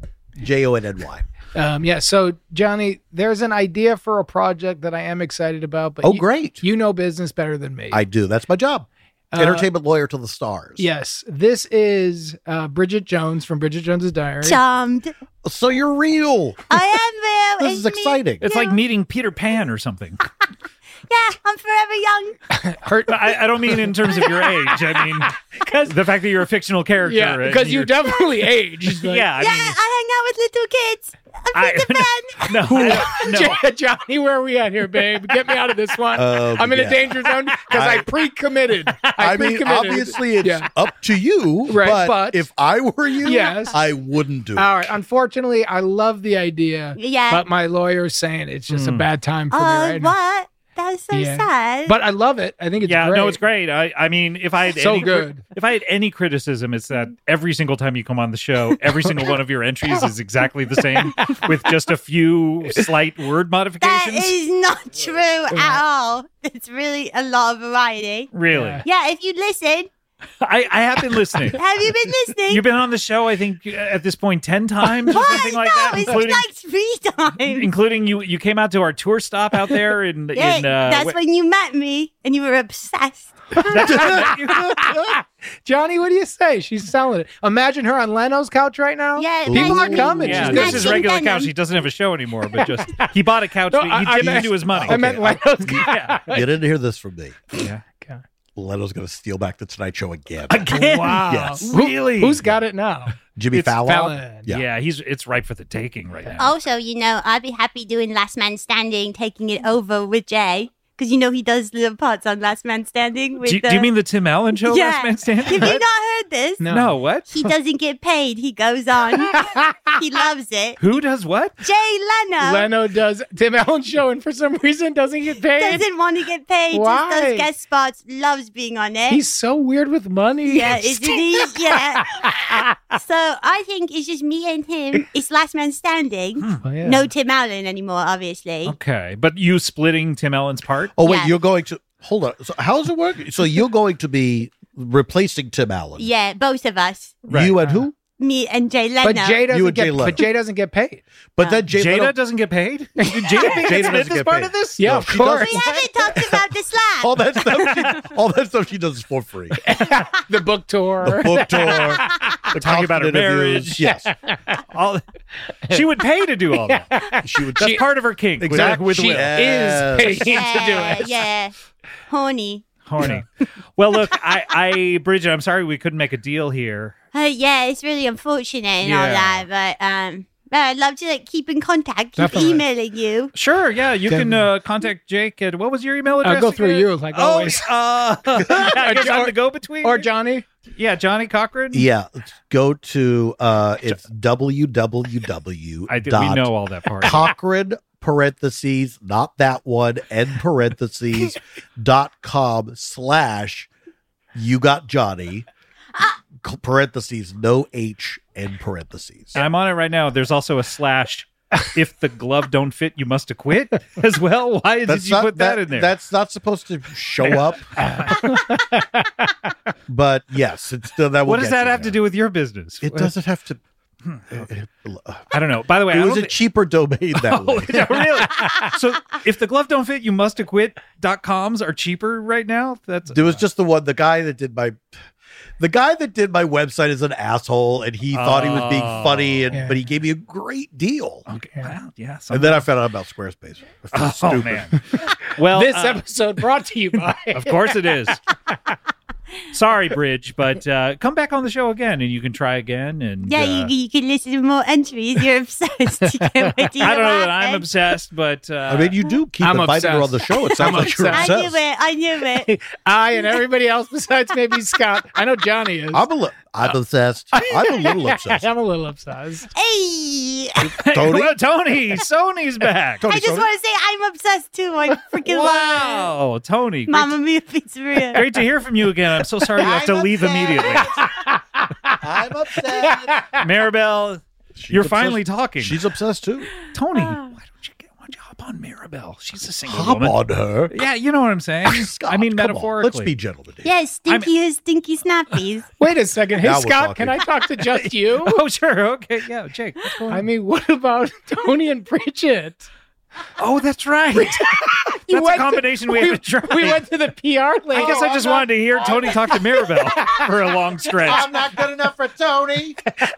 J O N N Y. Um, yeah. So, Johnny, there's an idea for a project that I am excited about. But Oh, you, great. You know business better than me. I do. That's my job. Uh, Entertainment lawyer to the stars. Yes. This is uh, Bridget Jones from Bridget Jones's Diary. Charmed. So you're real. I am real. This is It's me. exciting. It's like meeting Peter Pan or something. Yeah, I'm forever young. Her- I, I don't mean in terms of your age. I mean the fact that you're a fictional character. yeah, and because you you're- definitely aged. Like, Yeah, I yeah, mean, I hang out with little kids. I'm I- Peter Pan. no, I- no. Johnny, where are we at here, babe? Get me out of this one. Um, I'm in yeah. a danger zone because I, I- pre-committed. I, I mean, pre-committed. obviously, it's Yeah. up to you. Right, but, but- if I were you, Yes. I wouldn't do it. All right. Unfortunately, I love the idea, Yeah. but my lawyer's saying it's just a Hmm. bad time for Oh, me right now. what? That's so Yeah. sad. But I love it. I think it's yeah, great. no, it's great. I, I mean, if I had So any, cri- good. if I had any criticism, it's that every single time you come on the show, every single one of your entries is exactly the same, with just a few slight word that modifications. is not true at all. It's really a lot of variety. Really, Yeah. Yeah, if you listen, I, I have been listening. have you been listening? You've been on the show, I think, at this point, ten times or What? something like no, that, it's including like three times. including you. You came out to our tour stop out there in Yeah, in. Uh, that's wh- when you met me and you were obsessed. that's when I met you. Johnny, what do you say? She's selling it. Imagine her on Leno's couch right now. Yeah, People are imagine- coming. Yeah, She's this gonna- is Matching regular denim. couch. He doesn't have a show anymore, but just he bought a couch. No, but he I- I dipped meant- into his money. I meant Okay. Leno's Yeah. couch. You didn't hear this from me. Yeah. Leno's going to steal back the Tonight Show again. Again? Wow. Yes. Who- Really? Who's got it now? Jimmy It's Fallon. Fallon. Yeah. Yeah. he's it's ripe for the taking right now. Also, you know, I'd be happy doing Last Man Standing, taking it over with Jay. Because, you know, he does little parts on Last Man Standing. With do, the... do you mean the Tim Allen show, Yeah. Last Man Standing? Have you not heard this? No. No, what? He doesn't get paid. He goes on. He loves it. Who does what? Jay Leno Leno does Tim Allen show and for some reason doesn't get paid. doesn't want to get paid. Why? Just does guest spots. Loves being on it. He's so weird with money. yeah, isn't he? Yeah. So I think it's just me and him. It's Last Man Standing. Oh, yeah. No Tim Allen anymore, obviously. Okay, but you splitting Tim Allen's part? Oh, wait, Yeah. you're going to. Hold on. So how does it work? So you're going to be replacing Tim Allen. Yeah, both of us. Right. You and who? Me and Jay Leno. But Jay You doesn't and Jay get. Leno. But Jay doesn't get paid. But then Jay Jada Leno- doesn't get paid? Jada, Pinkett Jada Smith doesn't is get part paid. of this? Yeah, No, of she course. we haven't talked about the slap. all that stuff. She, all that stuff she does is for free. The book tour. The book tour, the Talking about her constant interviews. marriage. Yes, All, she would pay to do all that. she would. That's part of her kink. with- Exactly. With, she Will. Yes. is paying yeah, to do it. yeah. Horny. Horny. Well, look, I, I, Bridget, I'm sorry we couldn't make a deal here. Uh, yeah, it's really unfortunate and all Yeah. that, but um, but I'd love to like keep in contact, keep Definitely. emailing you. Sure, yeah, you can Definitely. uh, contact Jake at, what was your email address? I'll go through again? you, like oh, always. Uh, I guess I'm the go-between. Or Johnny. Yeah, Johnny Cochran. Yeah, go to. Uh, it's www. I did, we know all that part. Cochran parentheses, not that one, end parentheses, dot com slash you got Johnny, c- parentheses, no H, end parentheses. And I'm on it right now. There's also a slash. If the glove don't fit, you must acquit as well. Why did you not- put that, in there? That's not supposed to show up. But yes, it's still that. Will what does get that you have there. to do with your business? It doesn't have to. I don't know. By the way, It I was don't a thi- cheaper domain that Oh, way. yeah, really? So if the glove don't fit, you must acquit dot coms are cheaper right now? That's There was just the one, the guy that did my. The guy that did my website is an asshole, and he thought he was being funny, and Yeah. but he gave me a great deal. Okay. Well, yeah. And then I found out about Squarespace. I feel Oh, stupid. man. Well, This uh, episode brought to you by. of course it is. Sorry, Bridge, but uh, come back on the show again, and you can try again. And Yeah, uh, you, you can listen to more entries. You're obsessed. You can't wait to I hear don't know what that I'm happened. obsessed, but uh, I mean, you do keep I'm inviting her on obsessed. the show. It sounds I'm like you're obsessed. I knew obsessed. it. I knew it. I and everybody else besides maybe Scott. I know Johnny is. I'm a li- I'm obsessed. I'm a little obsessed. I'm a little obsessed. Hey, Tony? Well, Tony, Sony's back. Tony, I just Tony? want to say I'm obsessed too. I freaking love Wow, Tony, it. great, Mamma Mia Pizzeria. great to hear from you again. I'm so sorry you have to I'm leave upset. immediately. I'm upset. Maribel, She's you're obsessed. finally talking. She's obsessed too. Tony, Ah. why don't you get why don't you hop on Maribel? She's a single Hop woman. on her. Yeah, you know what I'm saying. Scott, I mean, come on. metaphorically. Let's be gentlemen here. Yeah, stinky as stinky snappies. Wait a second. Hey, Now we're Scott, can I talking. talk to just you? Oh, sure. Okay. Yeah, Jake. What's going on? I mean, what about Tony and Bridget? oh, that's right. You That's a went to- combination we, haven't tried. We went to the P R link. I guess I just wanted to hear Tony talk to Maribel for a long stretch. I'm not good enough for Tony.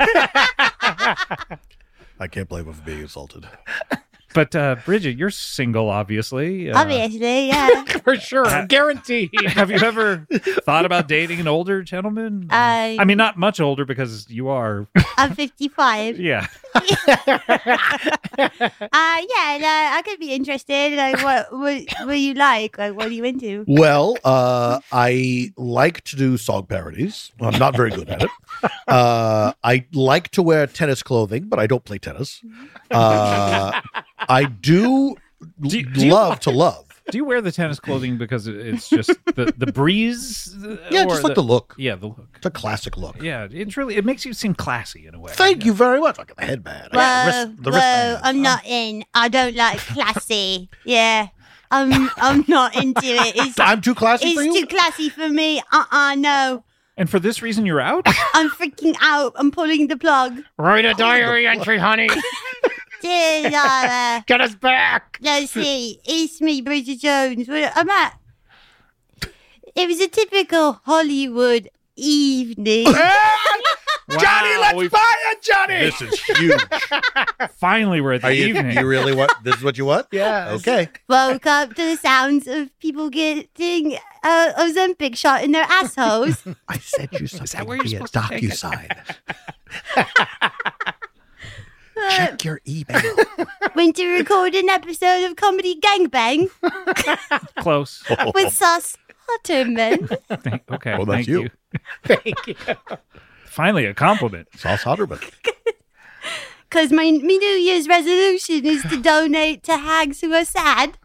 I can't believe I'm being insulted. But uh, Bridget, you're single, obviously. Uh, Obviously, yeah. for sure, guaranteed. Have you ever thought about dating an older gentleman? I- I mean, not much older because you are. I'm fifty-five. Yeah. Uh, yeah, no, I could be interested. Like, what, what, what do you like? Like, what are you into? Well, uh, I like to do song parodies. I'm not very good at it. Uh, I like to wear tennis clothing, but I don't play tennis. Uh, I do, Do you- do you- love to love. Do you wear the tennis clothing because it- it's just the, the breeze? uh, Yeah, or just like the look. Yeah, the look. It's a classic look. Yeah, it's really, it makes you seem classy in a way. Thank you very much. Like the headband. I got Whoa, the wrist, the whoa, wristband. I'm not in. I don't like classy. Yeah, I'm. I'm not into it. It's, I'm too classy for it's you. too classy for me. Uh-uh, no. And for this reason, you're out? I'm freaking out. I'm pulling the plug. Write a diary entry, honey. Dear Lara, Get us back. let's see. It's me, Bridget Jones. Where I'm at. It was a typical Hollywood evening. Johnny, Wow, let's we- fire Johnny. This is huge. Finally, we're at the Are you, evening. you really want? This is what you want? Yes. Okay. Woke up to the sounds of people getting uh, Ozempic shot in their assholes. I sent you something that where you're via supposed to take it? DocuSign. Check your email. Went to record an episode of Comedy Gangbang Close. with Sus Hutterman. Thank- okay, Well, that's thank you. you. Thank you. Finally, a compliment. Sauce Hotterman. Because my, my New Year's resolution is to donate to hags who are sad.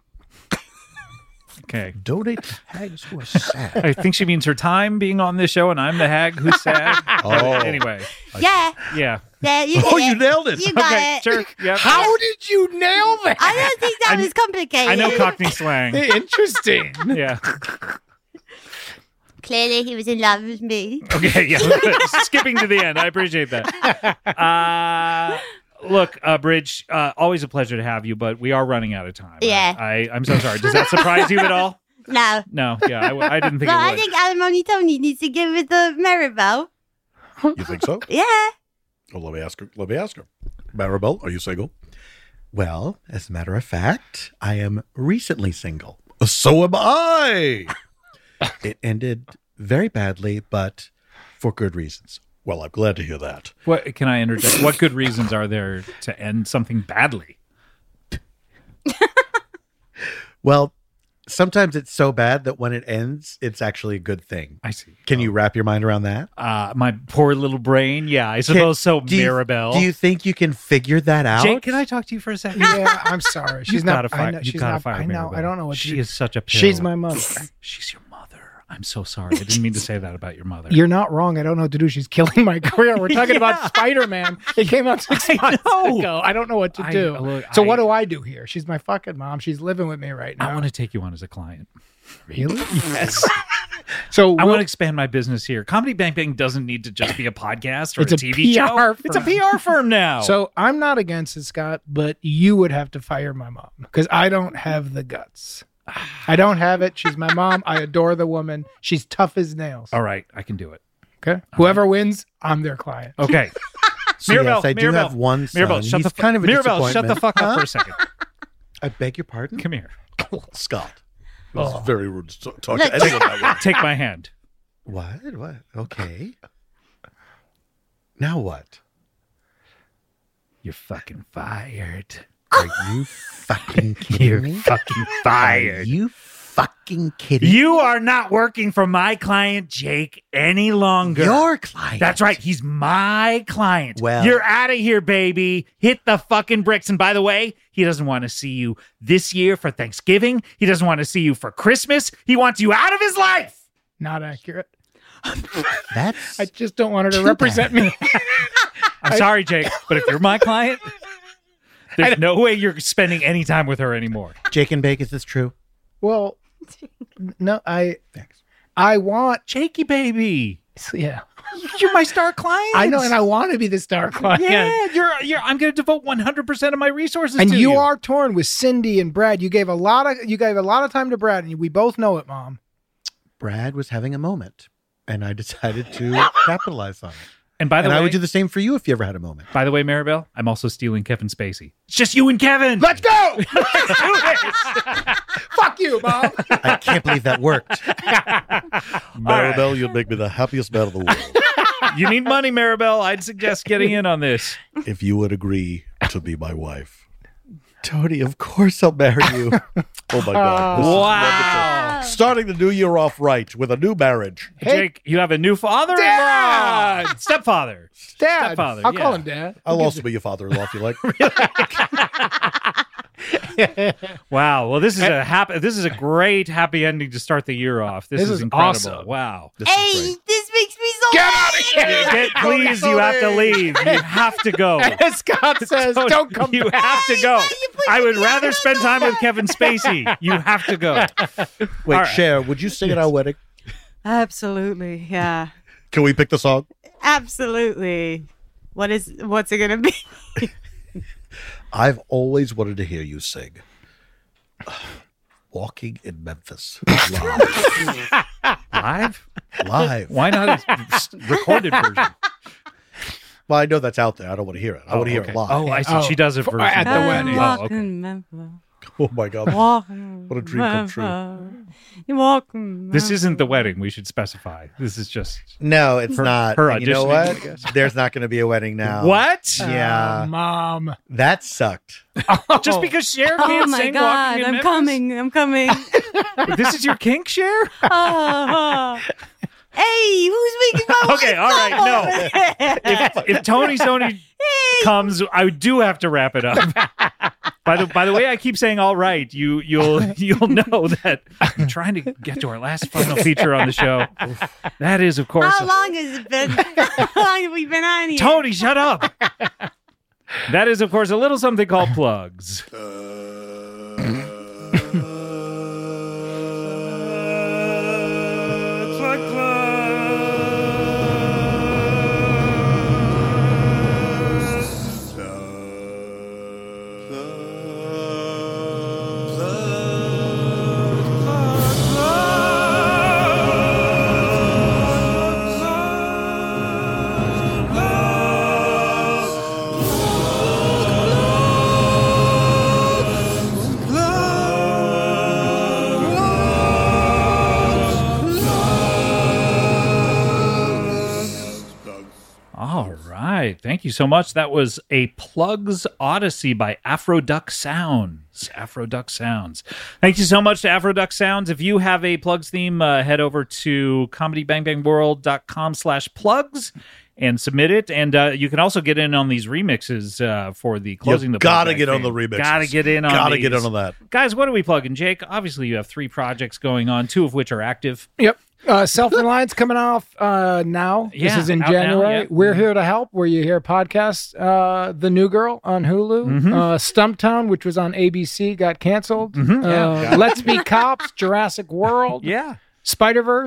Okay. Donate to hags who are sad. I think she means her time being on this show, and I'm the hag who's sad. Oh. Anyway, Yeah, yeah. yeah, you did Oh, you it. nailed it. You got Okay, it. sure. Yeah. How did you nail that? I don't think that I- was complicated. I know Cockney slang. Interesting. Yeah. Clearly, he was in love with me. Okay, yeah. Skipping to the end. I appreciate that. Uh, look, uh, Bridge, uh, always a pleasure to have you, but we are running out of time. Yeah. I, I, I'm so sorry. Does that surprise you at all? No. No, yeah, I, w- I didn't think Well, it I would. think Alimony Tony needs to give it the Maribel. You think so? Yeah. Well, let me ask her. Let me ask her. Maribel, are you single? Well, as a matter of fact, I am recently single. So am I. It ended very badly, but for good reasons. Well, I'm glad to hear that. What can I interject? What good reasons are there to end something badly? Well, sometimes it's so bad that when it ends, it's actually a good thing. I see. Can you wrap your mind around that? Uh, my poor little brain. Yeah, I suppose so. Do you- Maribel. Do you think you can figure that out? Jake, can I talk to you for a second? Yeah, I'm sorry. She's You've not. gotta fire, I know, you've she's gotta not. fire I know. Maribel. I don't know what she to do. is such a pill. She's my mother. She's your mother. I'm so sorry. I didn't mean to say that about your mother. You're not wrong. I don't know what to do. She's killing my career. We're talking Yeah. about Spider-Man. It came out six I months know. ago. I don't know what to I- do. look, so I- what do I do here? She's my fucking mom. She's living with me right now. I want to take you on as a client. really. Yes. So I we'll- want to expand my business here. Comedy Bang Bang doesn't need to just be a podcast or It's a a T V P R show. firm. It's a P R firm now. So I'm not against it, Scott, but you would have to fire my mom because I don't have the guts. I don't have it. She's my mom. I adore the woman. She's tough as nails. all right, I can do it. Okay. Whoever wins, I'm their client. Okay. So Mirabelle, yes, I do Mirabelle, have one son. Mirabelle, shut He's the fu- kind of a Mirabelle, shut the disappointment. fuck up Huh? for a second. I beg your pardon? Come here. Scott. Oh. It's very rude to talk Look. to anyone that way. Take my hand. What? What? Okay. Now what? You're fucking fired. Are you fucking kidding You're me? fucking Are fired. you fucking kidding me? You are not working for my client, Jake, any longer. Your client. That's right. He's my client. Well- You're out of here, baby. Hit the fucking bricks. And by the way, he doesn't want to see you this year for Thanksgiving. He doesn't want to see you for Christmas. He wants you out of his life. Not accurate. That's I just don't want her to Too represent me. I'm sorry, Jake, but if you're my client, there's no way you're spending any time with her anymore. Jake and Bake. Is this true? Well, no, I Thanks. I want Jakey, baby. yeah. You're my star client. I know, and I want to be the star client. Yeah, you're, you're, I'm going to devote one hundred percent of my resources And to you you. are torn with Cindy and Brad. You gave a lot of you gave a lot of time to Brad, and we both know it, Mom. Brad was having a moment, and I decided to capitalize on it. And by the and way, I would do the same for you if you ever had a moment. by the way, Maribel, I'm also stealing Kevin Spacey. It's just you and Kevin. Let's go! Let's do this. Fuck you, Mom. I can't believe that worked. Maribel, you'd make me the happiest man in the world You need money, Maribel. I'd suggest getting in on this. if you would agree to be my wife. Tony, of course I'll marry you. Oh my God. This is Wow. wonderful. Starting the new year off right with a new marriage. Hey. Jake, you have a new father? Dad! Stepfather. Dad. Stepfather, I'll yeah. call him Dad. I'll also be your father-in-law if you like. Wow. Well, this is a happy. This is a great happy ending to start the year off. This, This is, is incredible. awesome. Wow. This is Hey, great. this makes me so Get out of happy. here! Get, please, you have to leave. You have to go. As Scott says, Tony, don't come You back. have to go. Why you put I would me rather out spend of time with the- Kevin Spacey. You have to go. Wait, All right. Cher, would you sing at our wedding? Absolutely. Yeah. Can we pick the song? Absolutely. What is what's it gonna be? I've always wanted to hear you sing. Walking in Memphis. Live. Live? Live. Why not a s- recorded version? Well, I know that's out there. I don't want to hear it. I want to hear okay. it live. Oh, I see. Oh, She does it for- version. at the I'm wedding. Oh, okay. walking Memphis. Oh my God. Walking What a dream come true. Memphis. You walking. This isn't the Memphis. wedding. We should specify. This is just No, it's not. her And you know auditioning, what? I guess. There's not going to be a wedding now. what? Yeah. Oh, Mom. That sucked. Just because Cher Oh can't my sing God! Walking in I'm Memphis? coming. I'm coming. This is your kink, Cher? Oh, Hey, who's making my Okay, wife all right, come no. over here? If, if Tony Sony comes, I do have to wrap it up. By the by the way, I keep saying all right. You you'll you'll know that I'm trying to get to our last final feature on the show. That is, of course, How long has it been? How long have we been on here? Tony. Shut up. That is, of course, a little something called plugs. All right. Thank you so much. That was a Plugs Odyssey by Afroduck Sounds. Afroduck Sounds. Thank you so much to Afroduck Sounds. If you have a Plugs theme, uh, head over to comedybangbangworld.com slash plugs and submit it. And uh, you can also get in on these remixes uh, for the closing. You the gotta Plug get Bag on the theme. remixes. Gotta get in on Gotta these. get in on that. Guys, what are we plugging? Jake, obviously you have three projects going on, two of which are active. Yep. Uh, Self-Reliance coming off uh, now. Yeah, this is in out now, January. yeah. We're Here to Help, where you hear podcasts. Uh, The New Girl on Hulu. Mhm. Uh, Stumptown, which was on A B C, got canceled. Mhm, yeah. Uh, Let's Be Cops, Jurassic World. Yeah. Spider-Verse,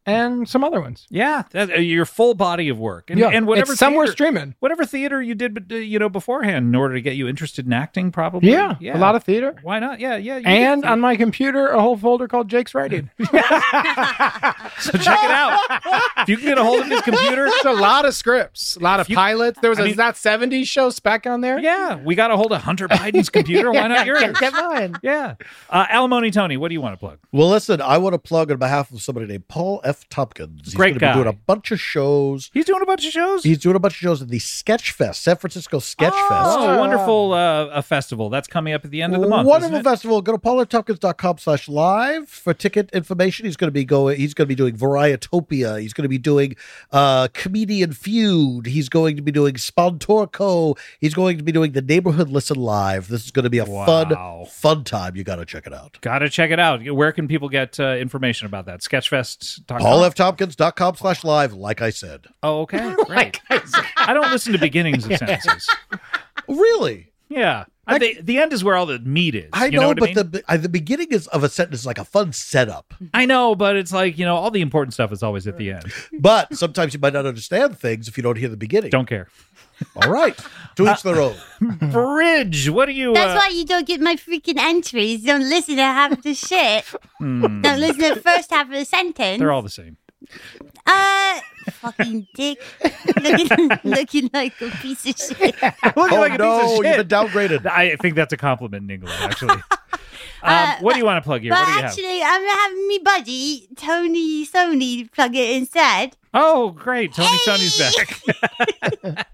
and some other ones. Yeah, that, uh, your full body of work, and, Yeah, and whatever it's somewhere theater- streaming. whatever theater you did, uh, you know, beforehand, in order to get you interested in acting, probably. Yeah, a lot of theater. Why not? Yeah, yeah. you And did on my computer, a whole folder called Jake's Writing. So check it out. If you can get a hold of his computer, It's a lot of scripts, a lot of you- pilots. There was I a mean- that seventies show spec on there. yeah, we got a hold of Hunter Biden's computer. Why not yours? Get mine. Yeah. Uh, Alimony Tony, what do you want to plug? Well, listen, I want to plug on behalf of somebody named Paul F. Tompkins. He's Great gonna guy. be doing a bunch of shows. He's doing a bunch of shows. He's doing a bunch of shows at the Sketch Fest, San Francisco Sketch oh, Fest. a wonderful uh, a festival that's coming up at the end of the month. Wonderful isn't it? festival. Go to paul f tompkins dot com slash live for ticket information. He's going to be going. He's going to be doing Varietopia. He's going to be doing uh, Comedian Feud. He's going to be doing Spontorco. He's going to be doing the Neighborhood Listen Live. This is going to be a Wow. fun, fun time. You got to check it out. Got to check it out. Where can people get uh, information about that? Sketchfest dot com? paul f tompkins dot com slash live, like I said. Oh, okay. Great. I don't listen to beginnings of sentences. Really? Yeah. I, the, the end is where all the meat is. I you know, know, what but I mean? the uh, the beginning is of a sentence is like a fun setup. I know, but it's like, you know, all the important stuff is always at the end. But sometimes you might not understand things if you don't hear the beginning. Don't care. All right. To each their own. Bridge, what do you... That's uh, why you don't get my freaking entries. Don't listen to half the shit. hmm, Don't listen to the first half of the sentence. they're all the same. Uh, fucking dick. looking, looking like a piece of shit. Looking Oh, like a piece of no, shit. you've been downgraded. I think that's a compliment in England, actually. um, Uh, what do you want to plug here? But What do you have? actually, I'm having me buddy, Tony Sony, plug it instead. Oh, great. Tony Sony's back.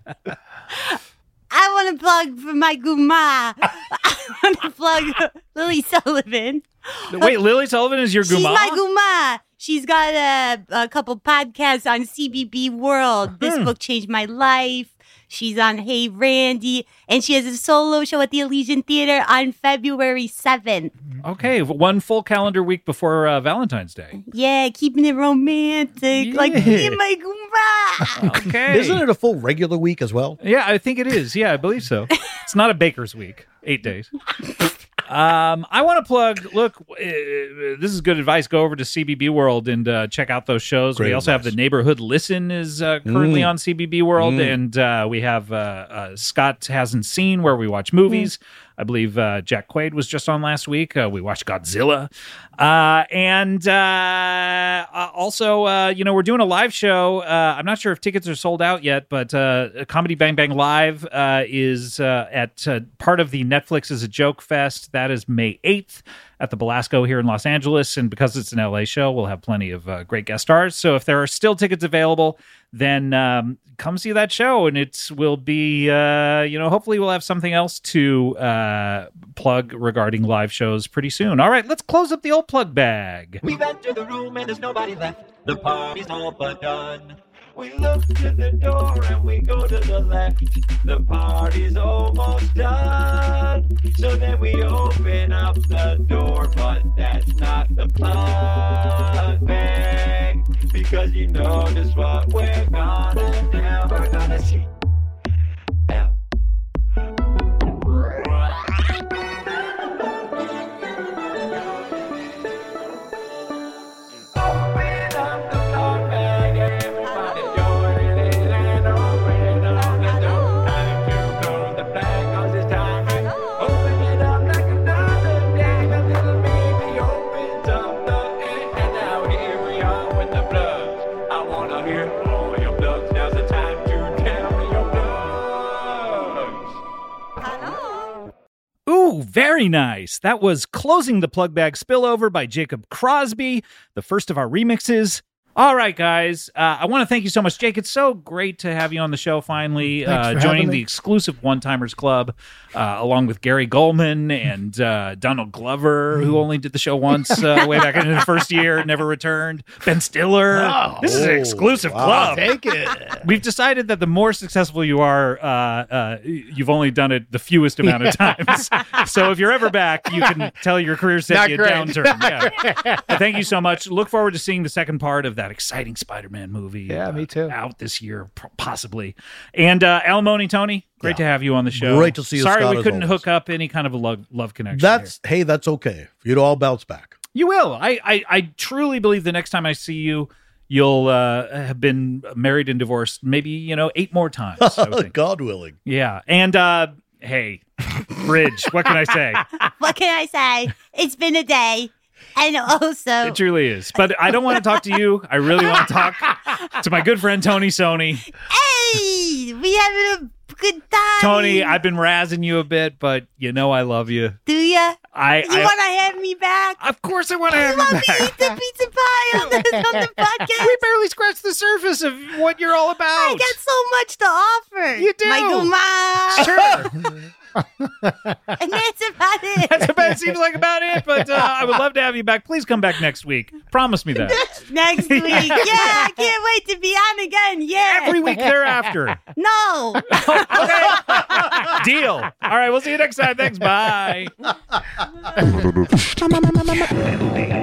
I want to plug for my guma. I want to plug Lily Sullivan. Wait, Lily Sullivan is your She's guma? my guma. She's got a, a couple podcasts on C B B World. This Hmm. book changed my life. She's on Hey Randy, and she has a solo show at the Elysian Theater on February seventh. Okay, one full calendar week before uh, Valentine's Day. Yeah, keeping it romantic, like Yeah. me and my guma. Okay. Isn't it a full regular week as well? Yeah, I think it is. Yeah, I believe so. It's not a baker's week. Eight days. Um, I want to plug. Look, uh, this is good advice. Go over to C B B World and uh, check out those shows. Great we also advice. have the Neighborhood Listen is uh, currently Mm. on C B B World, Mm. and uh, we have uh, uh, Scott Hasn't Seen, where we watch movies. I believe uh, Jack Quaid was just on last week. Uh, we watched Godzilla. Uh, and uh, uh, also, uh, you know, we're doing a live show. Uh, I'm not sure if tickets are sold out yet, but uh, Comedy Bang Bang Live uh, is uh, at uh, part of the Netflix is a Joke Fest. That is May eighth at the Belasco here in Los Angeles. And because it's an L A show, we'll have plenty of uh, great guest stars. So if there are still tickets available, then um, come see that show. And it will be, uh, you know, hopefully we'll have something else to uh, plug regarding live shows pretty soon. All right, let's close up the old plug bag. We've entered the room and there's nobody left. The party's all but done. We look to the door and we go to the left. The party's almost done. So then we open up the door, but that's not the plug bag. Because you know just what we're gonna do. We're gonna see. Yeah. Open up the plug bag, everybody join in and open up the door. Time to close the bag 'cause it's time to open it up like another day. The little baby opens up the egg, and now here we are with the plugs. I wanna hear all your plugs. Now's the time to tell me your plugs. Hello. Ooh, very nice. That was Closing the Plug Bag Spillover by Jacob Crosby, the first of our remixes. All right, guys. Uh, I want to thank you so much, Jake. It's so great to have you on the show finally, Thanks uh, for joining having the me. exclusive One Timers Club, uh, along with Gary Goldman and uh, Donald Glover, who only did the show once uh, way back in the first year, never returned. Ben Stiller. Oh. This is an exclusive wow. club. Take it. We've decided that the more successful you are, uh, uh, you've only done it the fewest amount of times. So if you're ever back, you can tell your career set Not you a great. downturn. Yeah. But thank you so much. Look forward to seeing the second part of that exciting Spider-Man movie. Yeah, uh, me too. Out this year, p- possibly. And uh, Alimony Tony, great Yeah. to have you on the show. Great to see you, Sorry Scott, we as couldn't always. hook up any kind of a love, love connection. That's hey, that's okay. You know, I'll bounce back. You will. I, I, I truly believe the next time I see you, you'll uh, have been married and divorced maybe, you know, eight more times. I would think. God willing. Yeah. And, uh, hey, Bridge, what can I say? What can I say? It's been a day. And also, It truly is. But I don't want to talk to you. I really want to talk to my good friend, Tony Sony. hey, we having a good time. Tony, I've been razzing you a bit, but you know I love you. Do ya? I, You I want to have me back? Of course I want to have You you want me to back. eat the pizza pie on the, on the podcast? We barely scratched the surface of what you're all about. I got so much to offer. You do. My Sure. And that's about it. That's about it. Seems like about it. But uh, I would love to have you back. Please come back next week. Promise me that. Next week. Yeah, I can't wait to be on again. Yeah. Every week thereafter. No. Deal. All right. We'll see you next time. Thanks. Bye.